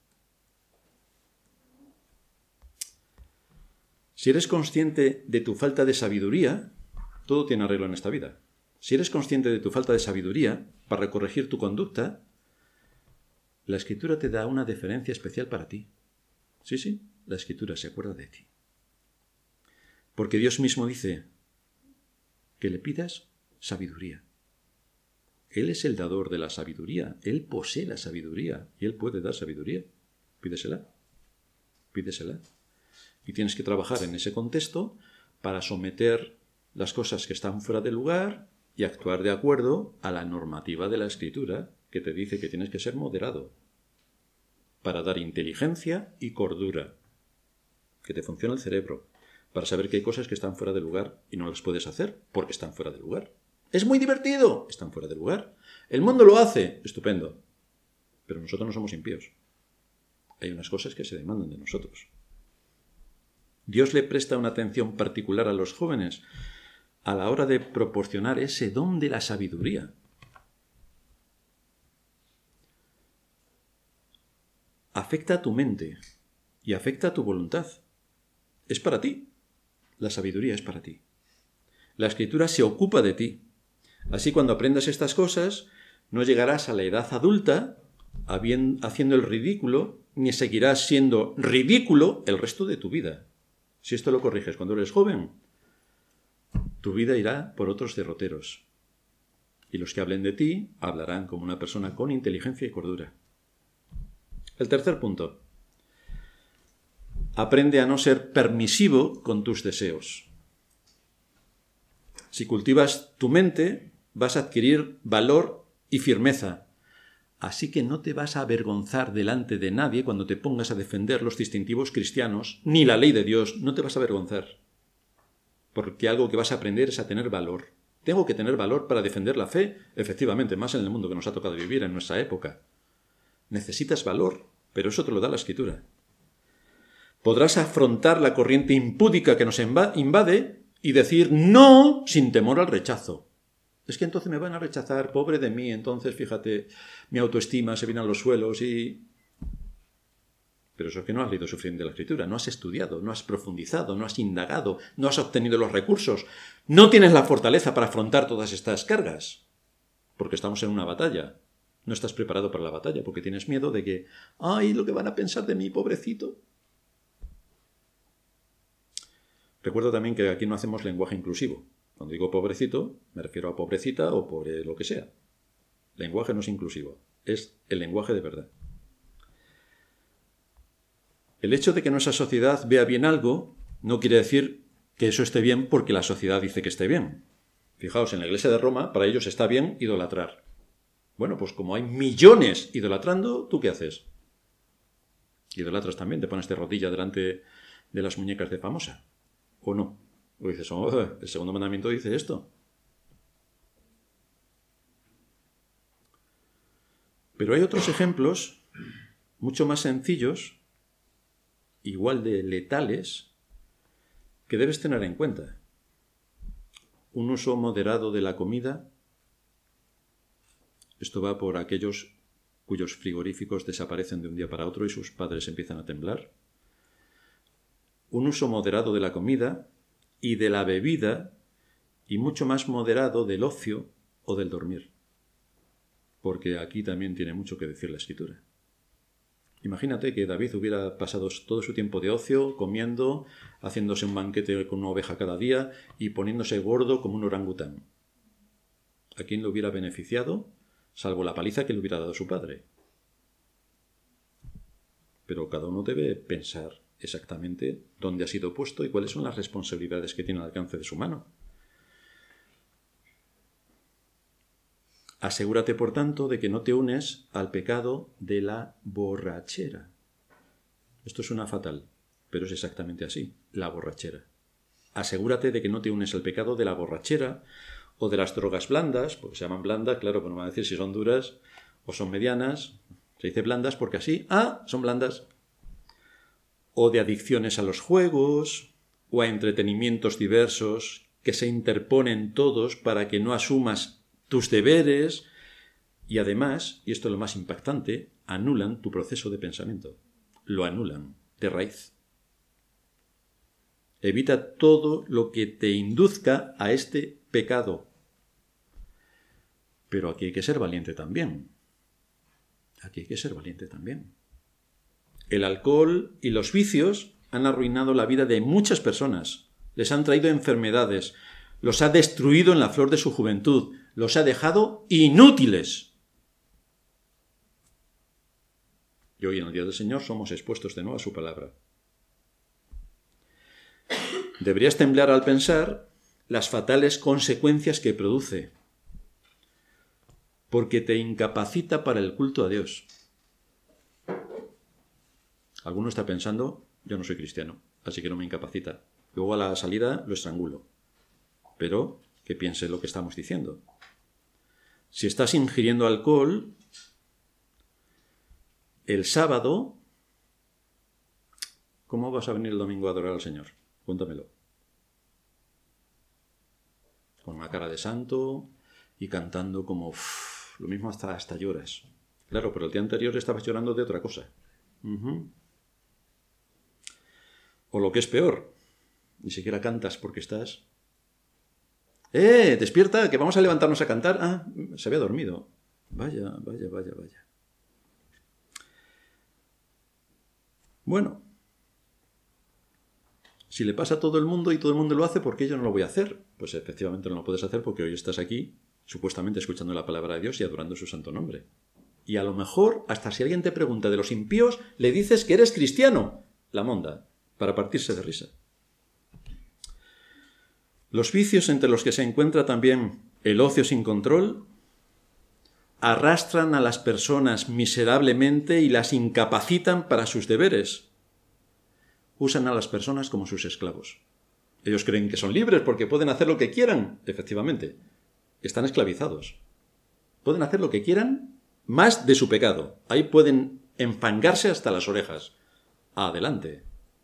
Si eres consciente de tu falta de sabiduría, todo tiene arreglo en esta vida. Si eres consciente de tu falta de sabiduría para corregir tu conducta, la Escritura te da una deferencia especial para ti. Sí, sí, la Escritura se acuerda de ti. Porque Dios mismo dice que le pidas sabiduría. Él es el dador de la sabiduría. Él posee la sabiduría y Él puede dar sabiduría. Pídesela. Pídesela. Y tienes que trabajar en ese contexto para someter las cosas que están fuera de lugar y actuar de acuerdo a la normativa de la Escritura que te dice que tienes que ser moderado para dar inteligencia y cordura, que te funcione el cerebro, para saber que hay cosas que están fuera de lugar y no las puedes hacer porque están fuera de lugar. ¡Es muy divertido! Están fuera de lugar. El mundo lo hace. Estupendo. Pero nosotros no somos impíos. Hay unas cosas que se demandan de nosotros. Dios le presta una atención particular a los jóvenes a la hora de proporcionar ese don de la sabiduría. Afecta a tu mente y afecta a tu voluntad. Es para ti. La sabiduría es para ti. La Escritura se ocupa de ti. Así, cuando aprendas estas cosas, no llegarás a la edad adulta haciendo el ridículo, ni seguirás siendo ridículo el resto de tu vida. Si esto lo corriges cuando eres joven, tu vida irá por otros derroteros. Y los que hablen de ti hablarán como una persona con inteligencia y cordura. El tercer punto. Aprende a no ser permisivo con tus deseos. Si cultivas tu mente, vas a adquirir valor y firmeza. Así que no te vas a avergonzar delante de nadie cuando te pongas a defender los distintivos cristianos, ni la ley de Dios, no te vas a avergonzar. Porque algo que vas a aprender es a tener valor. ¿Tengo que tener valor para defender la fe? Efectivamente, más en el mundo que nos ha tocado vivir en nuestra época. Necesitas valor, pero eso te lo da la Escritura. Podrás afrontar la corriente impúdica que nos invade y decir no sin temor al rechazo. Es que entonces me van a rechazar, pobre de mí, entonces, fíjate, mi autoestima se viene a los suelos y... Pero eso es que no has leído suficiente la Escritura, no has estudiado, no has profundizado, no has indagado, no has obtenido los recursos, no tienes la fortaleza para afrontar todas estas cargas, porque estamos en una batalla. No estás preparado para la batalla porque tienes miedo de que, ¡ay, lo que van a pensar de mí, pobrecito! Recuerda también que aquí no hacemos lenguaje inclusivo. Cuando digo pobrecito, me refiero a pobrecita o pobre lo que sea. Lenguaje no es inclusivo, es el lenguaje de verdad. El hecho de que nuestra sociedad vea bien algo no quiere decir que eso esté bien porque la sociedad dice que esté bien. Fijaos, en la Iglesia de Roma, para ellos está bien idolatrar. Bueno, pues como hay millones idolatrando, ¿tú qué haces? Idolatras también, te pones de rodilla delante de las muñecas de famosa. ¿O no? O dices, oh, el segundo mandamiento dice esto. Pero hay otros ejemplos mucho más sencillos, igual de letales, que debes tener en cuenta. Un uso moderado de la comida. Esto va por aquellos cuyos frigoríficos desaparecen de un día para otro y sus padres empiezan a temblar. Un uso moderado de la comida y de la bebida y mucho más moderado del ocio o del dormir. porque aquí también tiene mucho que decir la Escritura. Imagínate que David hubiera pasado todo su tiempo de ocio, comiendo, haciéndose un banquete con una oveja cada día y poniéndose gordo como un orangután. ¿A quién le hubiera beneficiado? Salvo la paliza que le hubiera dado su padre. Pero cada uno debe pensar exactamente dónde ha sido puesto y cuáles son las responsabilidades que tiene al alcance de su mano. Asegúrate, por tanto, de que no te unes al pecado de la borrachera. Esto suena fatal, pero es exactamente así, la borrachera. Asegúrate de que no te unes al pecado de la borrachera o de las drogas blandas, porque se llaman blandas, claro, pero no van a decir si son duras o son medianas. Se dice blandas porque así, ah, son blandas. O de adicciones a los juegos o a entretenimientos diversos que se interponen todos para que no asumas tus deberes y además, y esto es lo más impactante, anulan tu proceso de pensamiento. Lo anulan de raíz. Evita todo lo que te induzca a este pecado. Pero aquí hay que ser valiente también. Aquí hay que ser valiente también. El alcohol y los vicios han arruinado la vida de muchas personas. Les han traído enfermedades. Los ha destruido en la flor de su juventud. Los ha dejado inútiles. Y hoy en el Día del Señor somos expuestos de nuevo a su palabra. Deberías temblar al pensar las fatales consecuencias que produce, porque te incapacita para el culto a Dios. Alguno está pensando, yo no soy cristiano, así que no me incapacita. Luego a la salida lo estrangulo. Pero que piense lo que estamos diciendo. Si estás ingiriendo alcohol, el sábado, ¿cómo vas a venir el domingo a adorar al Señor? Cuéntamelo. Con una cara de santo y cantando como, uff, lo mismo hasta, hasta lloras. Claro, pero el día anterior estabas llorando de otra cosa. Uh-huh. O lo que es peor, ni siquiera cantas porque estás... ¡Eh! ¡Despierta! Que vamos a levantarnos a cantar. Ah, se había dormido. Vaya, vaya, vaya, vaya. Bueno, si le pasa a todo el mundo y todo el mundo lo hace, ¿por qué yo no lo voy a hacer? Pues efectivamente no lo puedes hacer porque hoy estás aquí, supuestamente escuchando la palabra de Dios y adorando su santo nombre. Y a lo mejor, hasta si alguien te pregunta de los impíos, le dices que eres cristiano. La monda, para partirse de risa. Los vicios entre los que se encuentra también el ocio sin control arrastran a las personas miserablemente y las incapacitan para sus deberes. Usan a las personas como sus esclavos. Ellos creen que son libres porque pueden hacer lo que quieran. Efectivamente, están esclavizados. Pueden hacer lo que quieran más de su pecado. Ahí pueden enfangarse hasta las orejas. Adelante.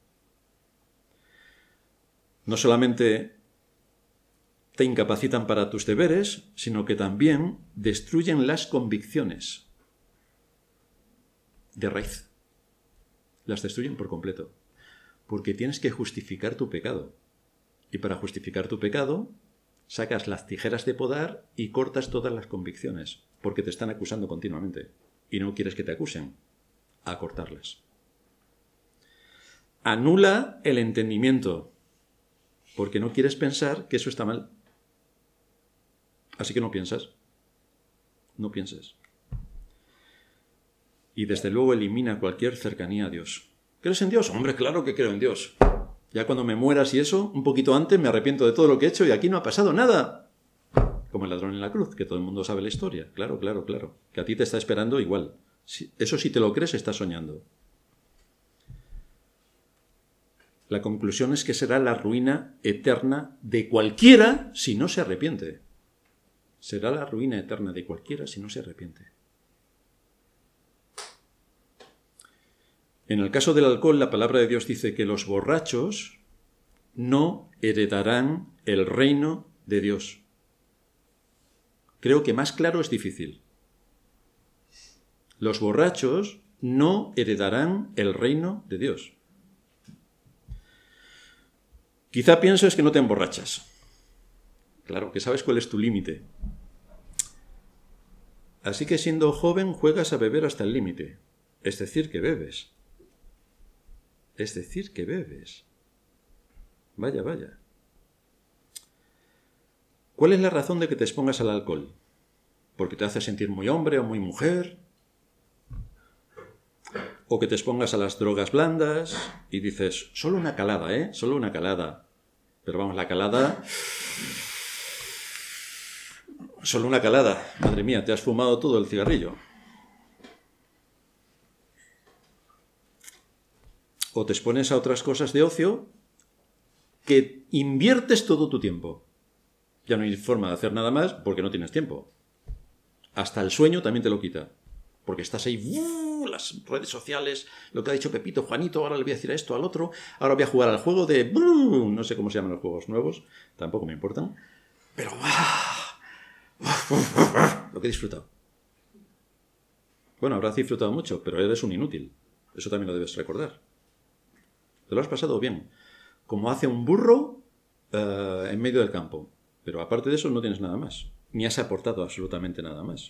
No solamente te incapacitan para tus deberes, sino que también destruyen las convicciones de raíz. Las destruyen por completo. Porque tienes que justificar tu pecado. Y para justificar tu pecado, sacas las tijeras de podar y cortas todas las convicciones, porque te están acusando continuamente. Y no quieres que te acusen. A cortarlas. Anula el entendimiento, porque no quieres pensar que eso está mal. Así que no piensas. No pienses. Y desde luego elimina cualquier cercanía a Dios. ¿Crees en Dios? Hombre, claro que creo en Dios. Ya cuando me mueras y eso, un poquito antes me arrepiento de todo lo que he hecho y aquí no ha pasado nada. Como el ladrón en la cruz, que todo el mundo sabe la historia. Claro, claro, claro. Que a ti te está esperando igual. Eso si te lo crees, estás soñando. La conclusión es que será la ruina eterna de cualquiera si no se arrepiente. Será la ruina eterna de cualquiera si no se arrepiente. En el caso del alcohol, la palabra de Dios dice que los borrachos no heredarán el reino de Dios. Creo que más claro es difícil. Los borrachos no heredarán el reino de Dios. Quizá pienses que no te emborrachas. Claro, que sabes cuál es tu límite. Así que siendo joven juegas a beber hasta el límite. Es decir, que bebes. Es decir, que bebes. Vaya, vaya. ¿Cuál es la razón de que te expongas al alcohol? ¿Porque te hace sentir muy hombre o muy mujer? ¿O que te expongas a las drogas blandas y dices, solo una calada, ¿eh? Solo una calada. Pero vamos, la calada... Solo una calada. Madre mía, te has fumado todo el cigarrillo. O te expones a otras cosas de ocio que inviertes todo tu tiempo. Ya no hay forma de hacer nada más porque no tienes tiempo. Hasta el sueño también te lo quita. Porque estás ahí, ¡uh! Las redes sociales, lo que ha dicho Pepito, Juanito, ahora le voy a decir esto al otro, ahora voy a jugar al juego de... ¡uh! No sé cómo se llaman los juegos nuevos, tampoco me importan. Pero... ¡ah! Lo que he disfrutado. Bueno, habrás disfrutado mucho, pero eres un inútil. Eso también lo debes recordar. Te lo has pasado bien. Como hace un burro uh, en medio del campo. Pero aparte de eso no tienes nada más. Ni has aportado absolutamente nada más.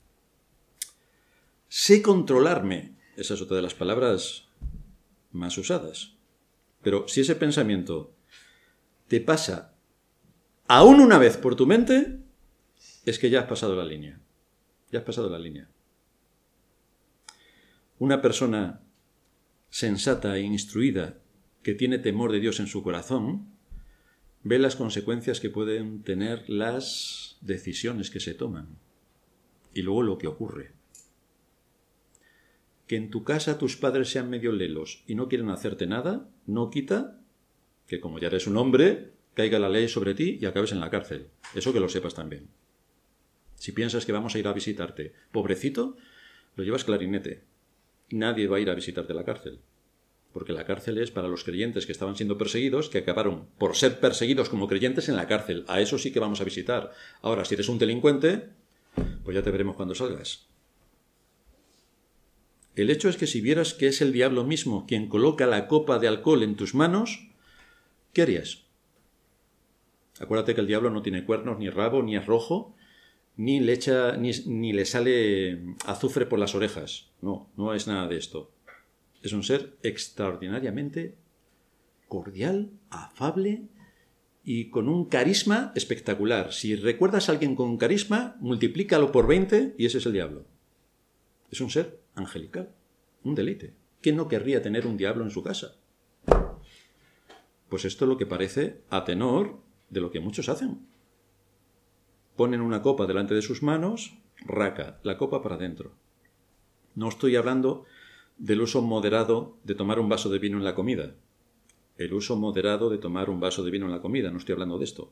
Sé controlarme. Esa es otra de las palabras más usadas. Pero si ese pensamiento te pasa aún una vez por tu mente, es que ya has pasado la línea. Ya has pasado la línea. Una persona sensata e instruida que tiene temor de Dios en su corazón, ve las consecuencias que pueden tener las decisiones que se toman. Y luego lo que ocurre. Que en tu casa tus padres sean medio lelos y no quieren hacerte nada, no quita que como ya eres un hombre, caiga la ley sobre ti y acabes en la cárcel. Eso que lo sepas también. Si piensas que vamos a ir a visitarte, pobrecito, lo llevas clarinete. Nadie va a ir a visitarte a la cárcel. Porque la cárcel es para los creyentes que estaban siendo perseguidos, que acabaron por ser perseguidos como creyentes en la cárcel. A eso sí que vamos a visitar. Ahora, si eres un delincuente, pues ya te veremos cuando salgas. El hecho es que si vieras que es el diablo mismo quien coloca la copa de alcohol en tus manos, ¿qué harías? Acuérdate que el diablo no tiene cuernos, ni rabo, ni es rojo, ni le, echa, ni, ni le sale azufre por las orejas. No, no es nada de esto. Es un ser extraordinariamente cordial, afable y con un carisma espectacular. Si recuerdas a alguien con carisma, multiplícalo por veinte y ese es el diablo. Es un ser angelical, un deleite. ¿Quién no querría tener un diablo en su casa? Pues esto es lo que parece a tenor de lo que muchos hacen. Ponen una copa delante de sus manos, raca, la copa para adentro. No estoy hablando del uso moderado de tomar un vaso de vino en la comida. El uso moderado de tomar un vaso de vino en la comida, no estoy hablando de esto.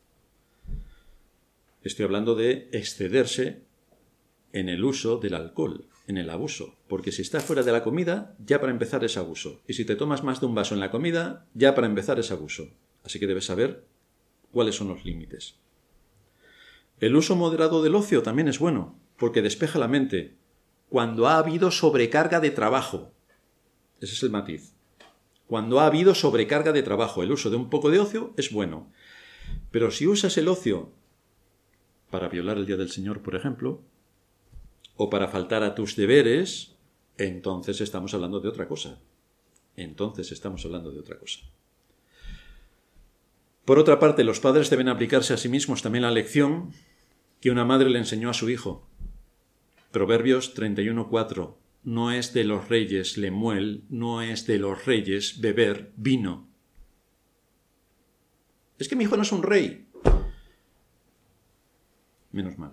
Estoy hablando de excederse en el uso del alcohol, en el abuso. Porque si está fuera de la comida, ya para empezar es abuso. Y si te tomas más de un vaso en la comida, ya para empezar es abuso. Así que debes saber cuáles son los límites. El uso moderado del ocio también es bueno, porque despeja la mente. Cuando ha habido sobrecarga de trabajo. Ese es el matiz. Cuando ha habido sobrecarga de trabajo, el uso de un poco de ocio es bueno. Pero si usas el ocio para violar el día del Señor, por ejemplo, o para faltar a tus deberes, entonces estamos hablando de otra cosa. Entonces estamos hablando de otra cosa. Por otra parte, los padres deben aplicarse a sí mismos también la lección que una madre le enseñó a su hijo. Proverbios treinta y uno cuatro. No es de los reyes Lemuel, no es de los reyes beber vino. Es que mi hijo no es un rey. Menos mal.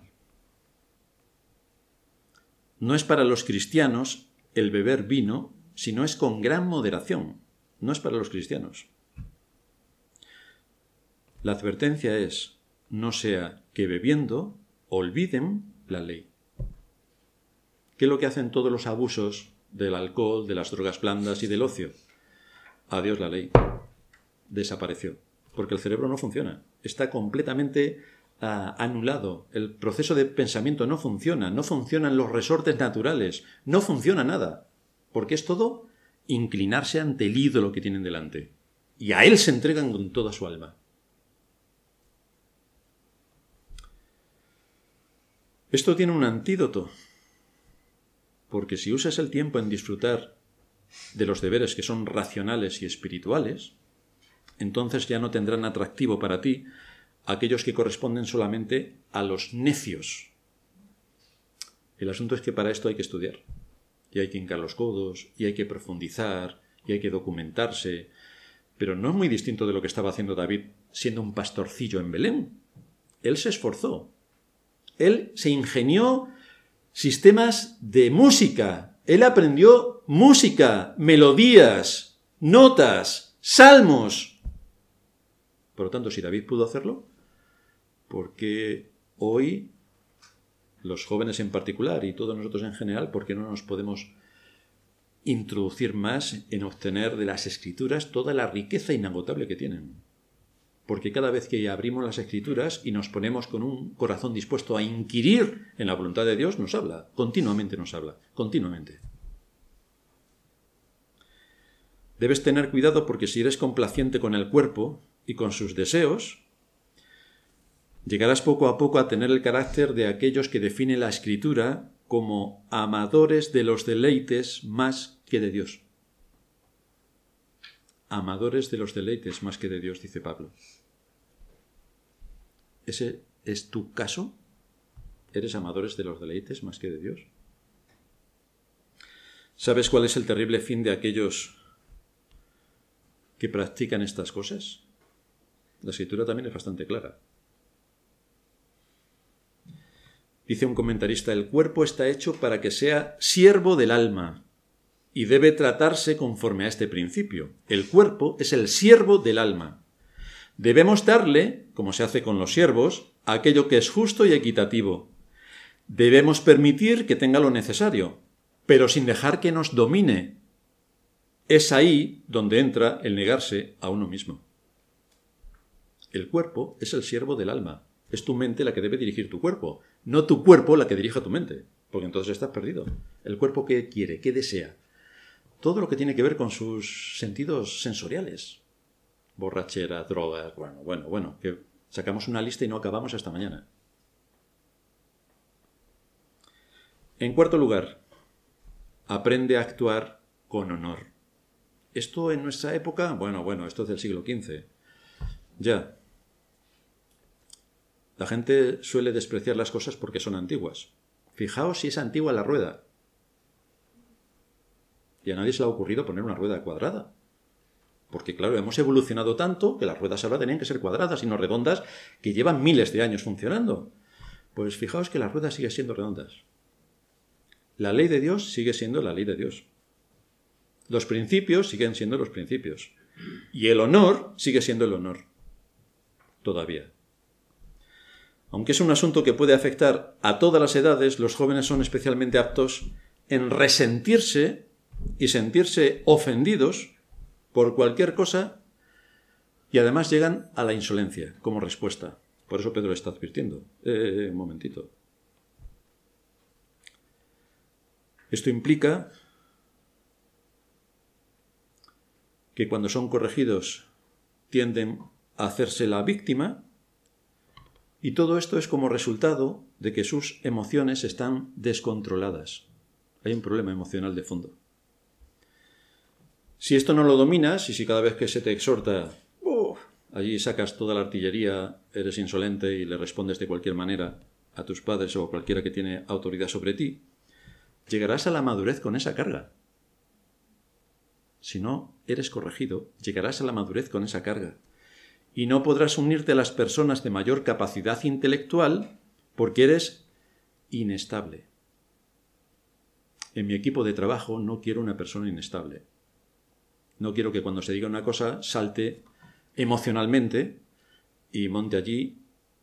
No es para los cristianos el beber vino, sino es con gran moderación. No es para los cristianos. La advertencia es, no sea que bebiendo olviden la ley. ¿Qué es lo que hacen todos los abusos del alcohol, de las drogas blandas y del ocio? Adiós la ley. Desapareció. Porque el cerebro no funciona. Está completamente uh, anulado. El proceso de pensamiento no funciona. No funcionan los resortes naturales. No funciona nada. Porque es todo inclinarse ante el ídolo que tienen delante. Y a él se entregan con toda su alma. Esto tiene un antídoto, porque si usas el tiempo en disfrutar de los deberes que son racionales y espirituales, entonces ya no tendrán atractivo para ti aquellos que corresponden solamente a los necios. El asunto es que para esto hay que estudiar, y hay que hincar los codos, y hay que profundizar, y hay que documentarse, pero no es muy distinto de lo que estaba haciendo David siendo un pastorcillo en Belén. Él se esforzó, él se ingenió sistemas de música, él aprendió música, melodías, notas, salmos. Por lo tanto, si David pudo hacerlo, ¿por qué hoy los jóvenes en particular y todos nosotros en general, por qué no nos podemos introducir más en obtener de las Escrituras toda la riqueza inagotable que tienen? Porque cada vez que abrimos las Escrituras y nos ponemos con un corazón dispuesto a inquirir en la voluntad de Dios, nos habla, continuamente nos habla, continuamente. Debes tener cuidado porque si eres complaciente con el cuerpo y con sus deseos, llegarás poco a poco a tener el carácter de aquellos que definen la Escritura como amadores de los deleites más que de Dios. Amadores de los deleites más que de Dios, dice Pablo. ¿Ese es tu caso? ¿Eres amadores de los deleites más que de Dios? ¿Sabes cuál es el terrible fin de aquellos que practican estas cosas? La Escritura también es bastante clara. Dice un comentarista, el cuerpo está hecho para que sea siervo del alma y debe tratarse conforme a este principio. El cuerpo es el siervo del alma. Debemos darle, como se hace con los siervos, aquello que es justo y equitativo. Debemos permitir que tenga lo necesario, pero sin dejar que nos domine. Es ahí donde entra el negarse a uno mismo. El cuerpo es el siervo del alma. Es tu mente la que debe dirigir tu cuerpo, no tu cuerpo la que dirija tu mente, porque entonces estás perdido. ¿El cuerpo qué quiere? ¿Qué desea? Todo lo que tiene que ver con sus sentidos sensoriales. Borrachera, drogas, bueno, bueno, bueno, que sacamos una lista y no acabamos hasta mañana. En cuarto lugar, aprende a actuar con honor. Esto en nuestra época, bueno, bueno, esto es del siglo quince. Ya. La gente suele despreciar las cosas porque son antiguas. Fijaos si es antigua la rueda. Y a nadie se le ha ocurrido poner una rueda cuadrada. Porque, claro, hemos evolucionado tanto que las ruedas ahora tenían que ser cuadradas y no redondas, que llevan miles de años funcionando. Pues fijaos que las ruedas siguen siendo redondas. La ley de Dios sigue siendo la ley de Dios. Los principios siguen siendo los principios. Y el honor sigue siendo el honor. Todavía. Aunque es un asunto que puede afectar a todas las edades, los jóvenes son especialmente aptos en resentirse y sentirse ofendidos por cualquier cosa y además llegan a la insolencia como respuesta. Por eso Pedro está advirtiendo. Eh, un momentito. Esto implica que cuando son corregidos tienden a hacerse la víctima. Y todo esto es como resultado de que sus emociones están descontroladas. Hay un problema emocional de fondo. Si esto no lo dominas, y si cada vez que se te exhorta, ¡uf!, allí sacas toda la artillería, eres insolente y le respondes de cualquier manera a tus padres o a cualquiera que tiene autoridad sobre ti, llegarás a la madurez con esa carga. Si no eres corregido, llegarás a la madurez con esa carga. Y no podrás unirte a las personas de mayor capacidad intelectual porque eres inestable. En mi equipo de trabajo no quiero una persona inestable. No quiero que cuando se diga una cosa salte emocionalmente y monte allí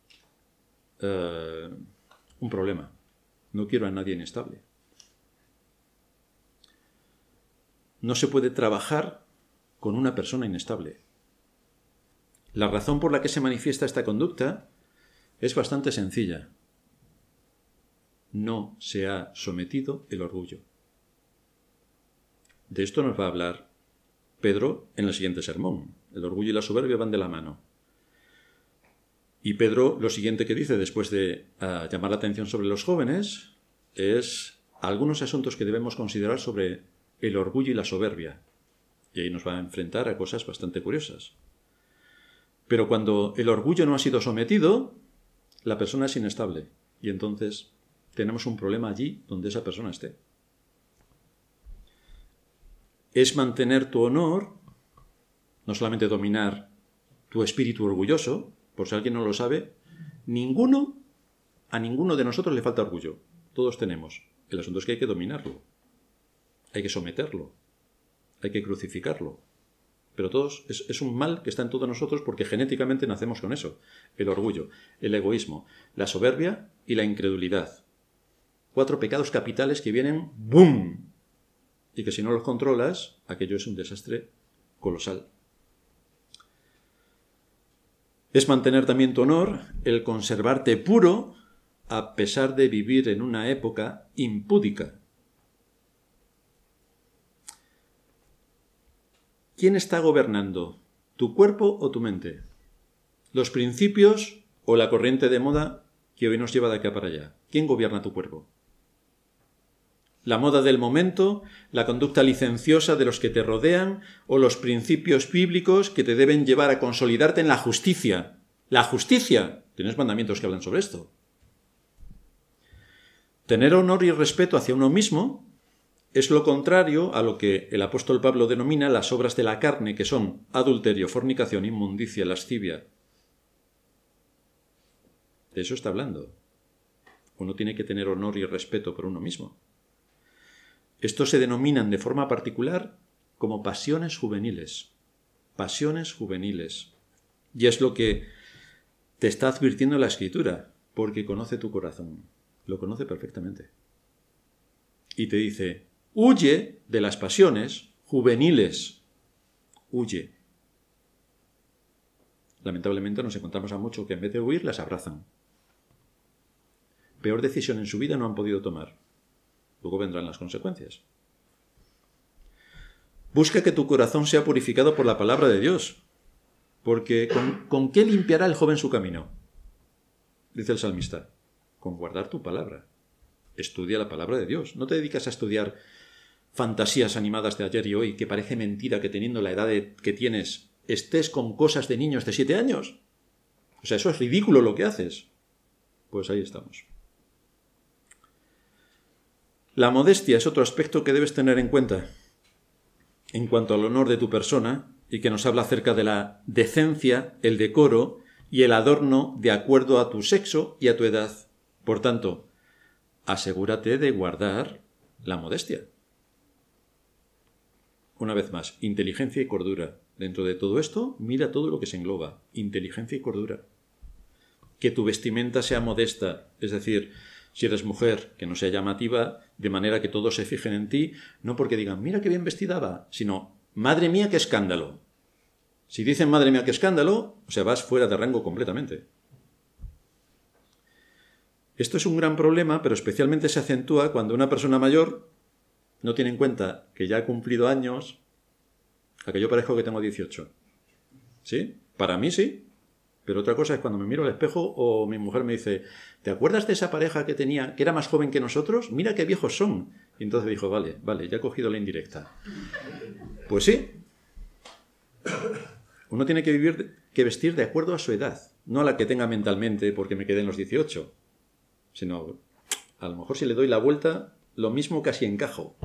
uh, un problema. No quiero a nadie inestable. No se puede trabajar con una persona inestable. La razón por la que se manifiesta esta conducta es bastante sencilla. No se ha sometido el orgullo. De esto nos va a hablar Pedro en el siguiente sermón. El orgullo y la soberbia van de la mano. Y Pedro lo siguiente que dice después de uh, llamar la atención sobre los jóvenes es algunos asuntos que debemos considerar sobre el orgullo y la soberbia. Y ahí nos va a enfrentar a cosas bastante curiosas. Pero cuando el orgullo no ha sido sometido, la persona es inestable. Y entonces tenemos un problema allí donde esa persona esté. Es mantener tu honor, no solamente dominar tu espíritu orgulloso, por si alguien no lo sabe, ninguno, a ninguno de nosotros le falta orgullo. Todos tenemos. El asunto es que hay que dominarlo. Hay que someterlo. Hay que crucificarlo. Pero todos, es, es un mal que está en todos nosotros porque genéticamente nacemos con eso. El orgullo, el egoísmo, la soberbia y la incredulidad. Cuatro pecados capitales que vienen ¡bum! Y que si no los controlas, aquello es un desastre colosal. Es mantener también tu honor, el conservarte puro, a pesar de vivir en una época impúdica. ¿Quién está gobernando? ¿Tu cuerpo o tu mente? ¿Los principios o la corriente de moda que hoy nos lleva de acá para allá? ¿Quién gobierna tu cuerpo? ¿La moda del momento, la conducta licenciosa de los que te rodean o los principios bíblicos que te deben llevar a consolidarte en la justicia? La justicia. Tienes mandamientos que hablan sobre esto. Tener honor y respeto hacia uno mismo es lo contrario a lo que el apóstol Pablo denomina las obras de la carne, que son adulterio, fornicación, inmundicia, lascivia. De eso está hablando. Uno tiene que tener honor y respeto por uno mismo. Estos se denominan de forma particular como pasiones juveniles. Pasiones juveniles. Y es lo que te está advirtiendo la Escritura, porque conoce tu corazón. Lo conoce perfectamente. Y te dice, huye de las pasiones juveniles. Huye. Lamentablemente nos encontramos a muchos que en vez de huir las abrazan. Peor decisión en su vida no han podido tomar. Luego vendrán las consecuencias. Busca que tu corazón sea purificado por la palabra de Dios. Porque ¿con, ¿con qué limpiará el joven su camino? Dice el salmista. Con guardar tu palabra. Estudia la palabra de Dios. No te dedicas a estudiar fantasías animadas de ayer y hoy, que parece mentira que teniendo la edad de, que tienes estés con cosas de niños de siete años. O sea, eso es ridículo lo que haces. Pues ahí estamos. La modestia es otro aspecto que debes tener en cuenta en cuanto al honor de tu persona y que nos habla acerca de la decencia, el decoro y el adorno de acuerdo a tu sexo y a tu edad. Por tanto, asegúrate de guardar la modestia. Una vez más, inteligencia y cordura. Dentro de todo esto, mira todo lo que se engloba. Inteligencia y cordura. Que tu vestimenta sea modesta, es decir, si eres mujer, que no sea llamativa, de manera que todos se fijen en ti, no porque digan, mira qué bien vestida va, sino, madre mía, qué escándalo. Si dicen, madre mía, qué escándalo, o sea, vas fuera de rango completamente. Esto es un gran problema, pero especialmente se acentúa cuando una persona mayor no tiene en cuenta que ya ha cumplido años, a que yo parezco que tengo dieciocho. ¿Sí? Para mí sí. Pero otra cosa es cuando me miro al espejo o mi mujer me dice, ¿te acuerdas de esa pareja que tenía, que era más joven que nosotros? Mira qué viejos son. Y entonces dijo, vale, vale, ya he cogido la indirecta. Pues sí. Uno tiene que vivir, que vestir de acuerdo a su edad, no a la que tenga mentalmente porque me quedé en los dieciocho. Sino, a lo mejor si le doy la vuelta, lo mismo casi encajo.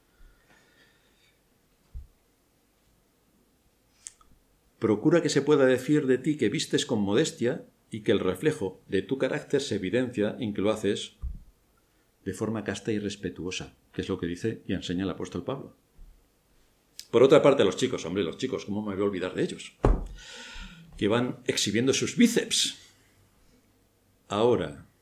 Procura que se pueda decir de ti que vistes con modestia y que el reflejo de tu carácter se evidencia en que lo haces de forma casta y respetuosa, que es lo que dice y enseña el apóstol Pablo. Por otra parte, los chicos, hombre, los chicos, ¿cómo me voy a olvidar de ellos? Que van exhibiendo sus bíceps. Ahora,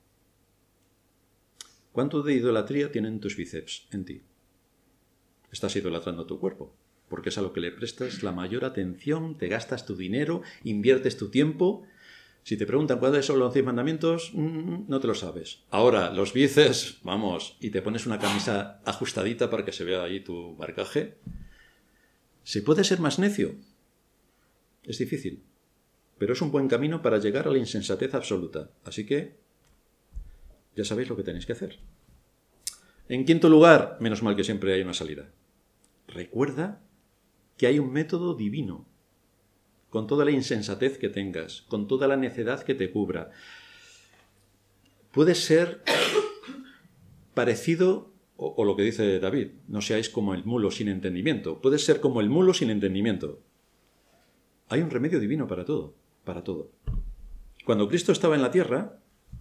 ¿cuánto de idolatría tienen tus bíceps en ti? Estás idolatrando tu cuerpo, porque es a lo que le prestas la mayor atención, te gastas tu dinero, inviertes tu tiempo. Si te preguntan cuáles son los diez mandamientos, mmm, no te lo sabes. Ahora, los bíceps, vamos, y te pones una camisa ajustadita para que se vea ahí tu marcaje. ¿Se puede ser más necio? Es difícil. pero es un buen camino para llegar a la insensatez absoluta. Así que ya sabéis lo que tenéis que hacer. En quinto lugar, menos mal que siempre hay una salida. Recuerda que hay un método divino, con toda la insensatez que tengas, con toda la necedad que te cubra. Puede ser parecido, o, o lo que dice David, no seáis como el mulo sin entendimiento. Puede ser como el mulo sin entendimiento. Hay un remedio divino para todo, para todo. Cuando Cristo estaba en la tierra,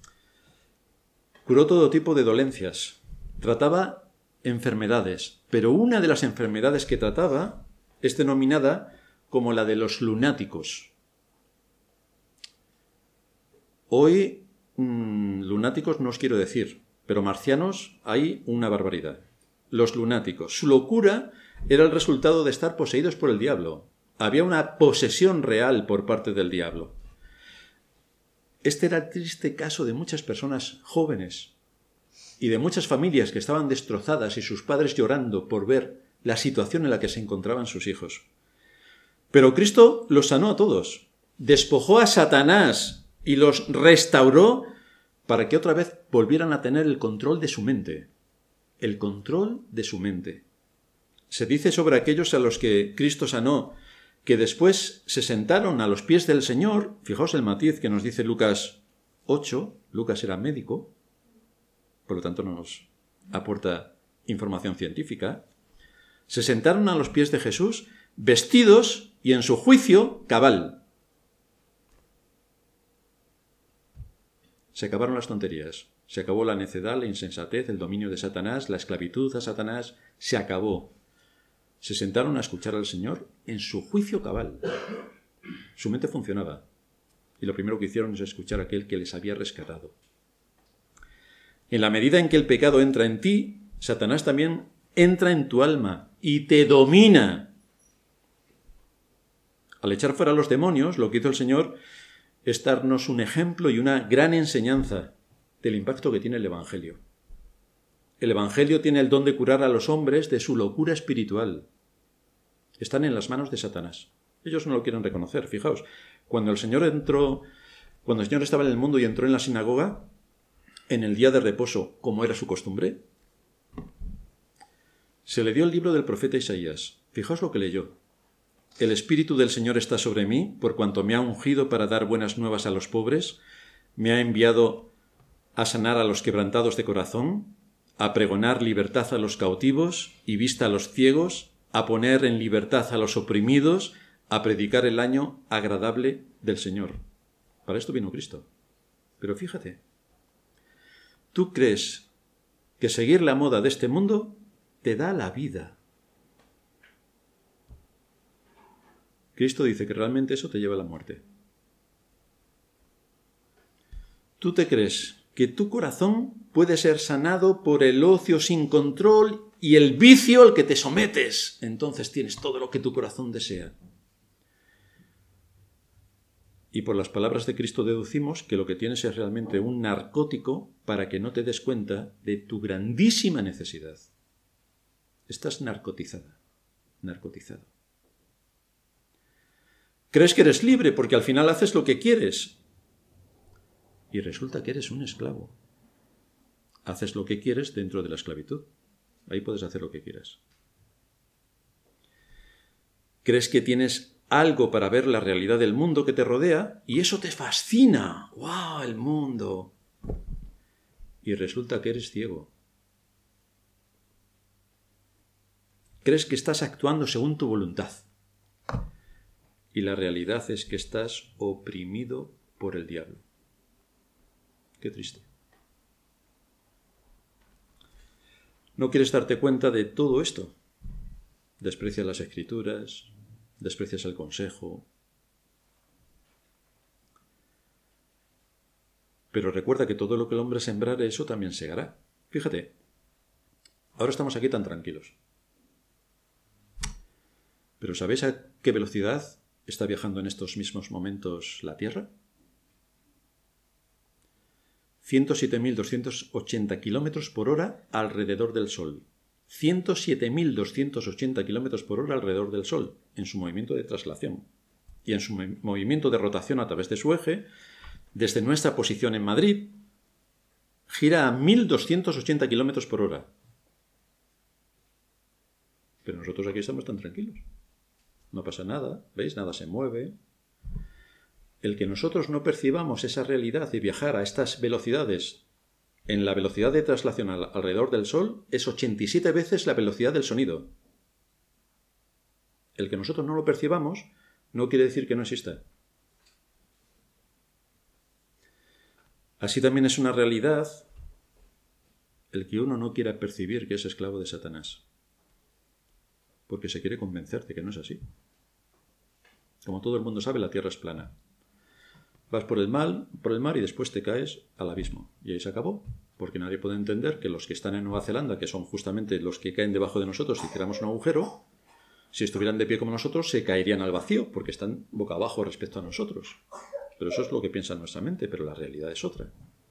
curó todo tipo de dolencias, trataba enfermedades, pero una de las enfermedades que trataba es denominada como la de los lunáticos. Hoy, mmm, lunáticos no os quiero decir, pero marcianos hay una barbaridad. Los lunáticos. Su locura era el resultado de estar poseídos por el diablo. Había una posesión real por parte del diablo. Este era el triste caso de muchas personas jóvenes y de muchas familias que estaban destrozadas y sus padres llorando por ver la situación en la que se encontraban sus hijos. Pero Cristo los sanó a todos, despojó a Satanás y los restauró para que otra vez volvieran a tener el control de su mente. El control de su mente. Se dice sobre aquellos a los que Cristo sanó que después se sentaron a los pies del Señor. Fijaos el matiz que nos dice Lucas ocho. Lucas era médico, por lo tanto no nos aporta información científica. Se sentaron a los pies de Jesús, vestidos y en su juicio cabal. Se acabaron las tonterías, se acabó la necedad, la insensatez, el dominio de Satanás, la esclavitud a Satanás, se acabó. Se sentaron a escuchar al Señor en su juicio cabal. Su mente funcionaba. Y lo primero que hicieron es escuchar a aquel que les había rescatado. En la medida en que el pecado entra en ti, Satanás también entra en tu alma y te domina. Al echar fuera a los demonios, lo que hizo el Señor es darnos un ejemplo y una gran enseñanza del impacto que tiene el Evangelio. El Evangelio tiene el don de curar a los hombres de su locura espiritual. Están en las manos de Satanás. Ellos no lo quieren reconocer. Fijaos, cuando el Señor entró, cuando el Señor estaba en el mundo y entró en la sinagoga, en el día de reposo, como era su costumbre, se le dio el libro del profeta Isaías. Fijaos lo que leyó. El Espíritu del Señor está sobre mí, por cuanto me ha ungido para dar buenas nuevas a los pobres, me ha enviado a sanar a los quebrantados de corazón, a pregonar libertad a los cautivos y vista a los ciegos, a poner en libertad a los oprimidos, a predicar el año agradable del Señor. Para esto vino Cristo. Pero fíjate, ¿tú crees que seguir la moda de este mundo te da la vida? Cristo dice que realmente eso te lleva a la muerte. ¿Tú te crees que tu corazón puede ser sanado por el ocio sin control y el vicio al que te sometes? Entonces tienes todo lo que tu corazón desea. Y por las palabras de Cristo deducimos que lo que tienes es realmente un narcótico para que no te des cuenta de tu grandísima necesidad. Estás narcotizada, narcotizado. Crees que eres libre porque al final haces lo que quieres. Y resulta que eres un esclavo. Haces lo que quieres dentro de la esclavitud. Ahí puedes hacer lo que quieras. Crees que tienes algo para ver la realidad del mundo que te rodea y eso te fascina. ¡Wow! El mundo. Y resulta que eres ciego. Crees que estás actuando según tu voluntad. Y la realidad es que estás oprimido por el diablo. Qué triste. No quieres darte cuenta de todo esto. Desprecias las Escrituras, desprecias el consejo. Pero recuerda que todo lo que el hombre sembrare, eso también segará. Fíjate, ahora estamos aquí tan tranquilos. Pero ¿sabéis a qué velocidad está viajando en estos mismos momentos la Tierra? ciento siete mil doscientos ochenta kilómetros por hora alrededor del Sol. ciento siete mil doscientos ochenta kilómetros por hora alrededor del Sol, en su movimiento de traslación. y en su movimiento de rotación a través de su eje, desde nuestra posición en Madrid, gira a mil doscientos ochenta kilómetros por hora. Pero nosotros aquí estamos tan tranquilos. No pasa nada, ¿veis? Nada se mueve. El que nosotros no percibamos esa realidad y viajar a estas velocidades en la velocidad de traslación alrededor del Sol es ochenta y siete veces la velocidad del sonido. El que nosotros no lo percibamos no quiere decir que no exista. Así también es una realidad el que uno no quiera percibir que es esclavo de Satanás, porque se quiere convencer de que no es así. Como todo el mundo sabe, la Tierra es plana. Vas por el, mal, por el mar y después te caes al abismo. Y ahí se acabó, porque nadie puede entender que los que están en Nueva Zelanda, que son justamente los que caen debajo de nosotros si hiciéramos un agujero, si estuvieran de pie como nosotros, se caerían al vacío, porque están boca abajo respecto a nosotros. Pero eso es lo que piensa nuestra mente, pero la realidad es otra.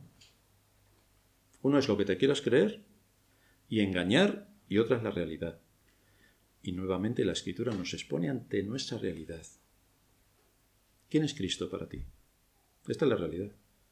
Uno es lo que te quieras creer y engañar, y otra es la realidad. Y nuevamente la Escritura nos expone ante nuestra realidad. ¿Quién es Cristo para ti? Esta es la realidad.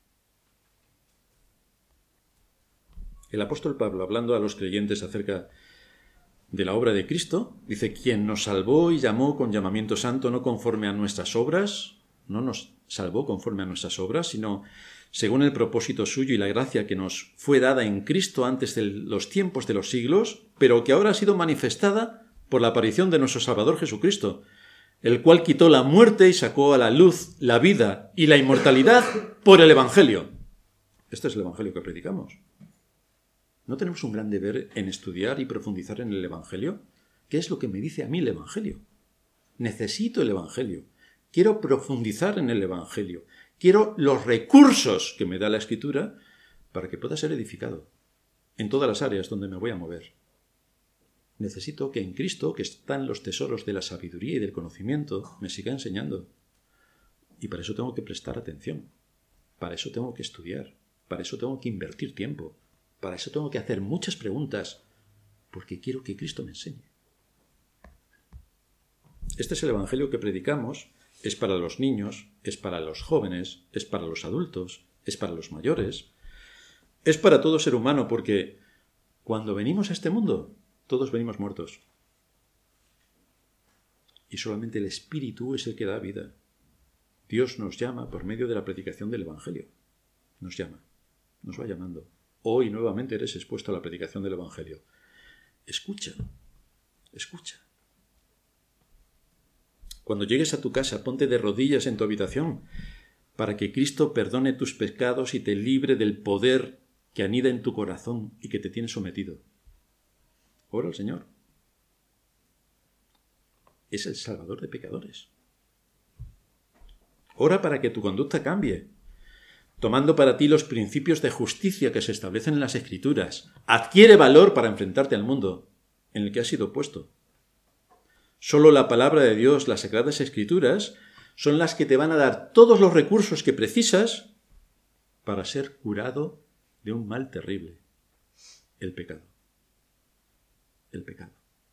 El apóstol Pablo, hablando a los creyentes acerca de la obra de Cristo, dice: quien nos salvó y llamó con llamamiento santo, no conforme a nuestras obras, no nos salvó conforme a nuestras obras, sino según el propósito suyo y la gracia que nos fue dada en Cristo antes de los tiempos de los siglos, pero que ahora ha sido manifestada por la aparición de nuestro Salvador Jesucristo, el cual quitó la muerte y sacó a la luz la vida y la inmortalidad por el Evangelio. Este es el Evangelio que predicamos. ¿No tenemos un gran deber en estudiar y profundizar en el Evangelio? ¿Qué es lo que me dice a mí el Evangelio? Necesito el Evangelio. Quiero profundizar en el Evangelio. Quiero los recursos que me da la Escritura para que pueda ser edificado en todas las áreas donde me voy a mover. Necesito que en Cristo, que están los tesoros de la sabiduría y del conocimiento, me siga enseñando. Y para eso tengo que prestar atención. Para eso tengo que estudiar. Para eso tengo que invertir tiempo. Para eso tengo que hacer muchas preguntas, porque quiero que Cristo me enseñe. Este es el Evangelio que predicamos. Es para los niños, es para los jóvenes, es para los adultos, es para los mayores. Es para todo ser humano, porque cuando venimos a este mundo, todos venimos muertos. Y solamente el Espíritu es el que da vida. Dios nos llama por medio de la predicación del Evangelio. Nos llama, nos va llamando. Hoy nuevamente eres expuesto a la predicación del Evangelio. Escucha, escucha. Cuando llegues a tu casa, ponte de rodillas en tu habitación para que Cristo perdone tus pecados y te libre del poder que anida en tu corazón y que te tiene sometido. Ora al Señor. Es el Salvador de pecadores. Ora para que tu conducta cambie, tomando para ti los principios de justicia que se establecen en las Escrituras. Adquiere valor para enfrentarte al mundo en el que has sido puesto. Solo la palabra de Dios, las Sagradas Escrituras, son las que te van a dar todos los recursos que precisas para ser curado de un mal terrible, el pecado. El pecado.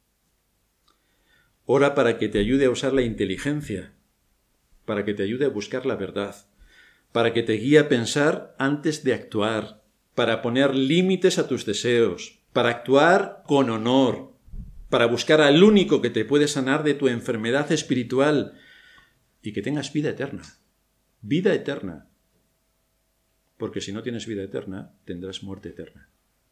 Ora para que te ayude a usar la inteligencia, para que te ayude a buscar la verdad, para que te guíe a pensar antes de actuar, para poner límites a tus deseos, para actuar con honor, para buscar al único que te puede sanar de tu enfermedad espiritual y que tengas vida eterna. Vida eterna. Porque si no tienes vida eterna, tendrás muerte eterna.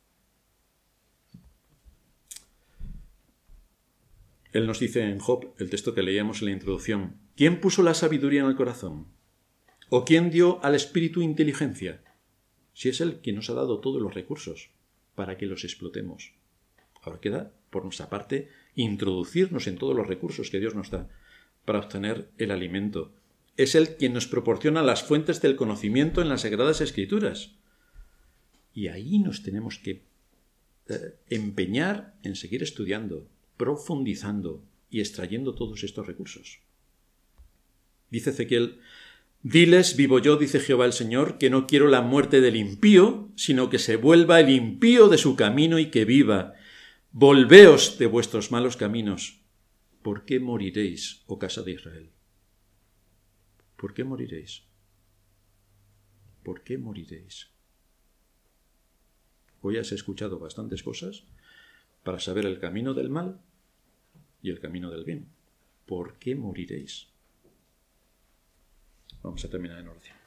Él nos dice en Job, el texto que leíamos en la introducción: ¿quién puso la sabiduría en el corazón? ¿O quién dio al espíritu inteligencia? Si es Él quien nos ha dado todos los recursos para que los explotemos. Ahora queda, por nuestra parte, introducirnos en todos los recursos que Dios nos da para obtener el alimento. Es Él quien nos proporciona las fuentes del conocimiento en las Sagradas Escrituras. Y ahí nos tenemos que eh, empeñar en seguir estudiando, profundizando y extrayendo todos estos recursos. Dice Ezequiel: diles, vivo yo, dice Jehová el Señor, que no quiero la muerte del impío, sino que se vuelva el impío de su camino y que viva. Volveos de vuestros malos caminos. ¿Por qué moriréis, oh casa de Israel? ¿Por qué moriréis? ¿Por qué moriréis? Hoy has escuchado bastantes cosas para saber el camino del mal y el camino del bien. ¿Por qué moriréis? Vamos a terminar en oración.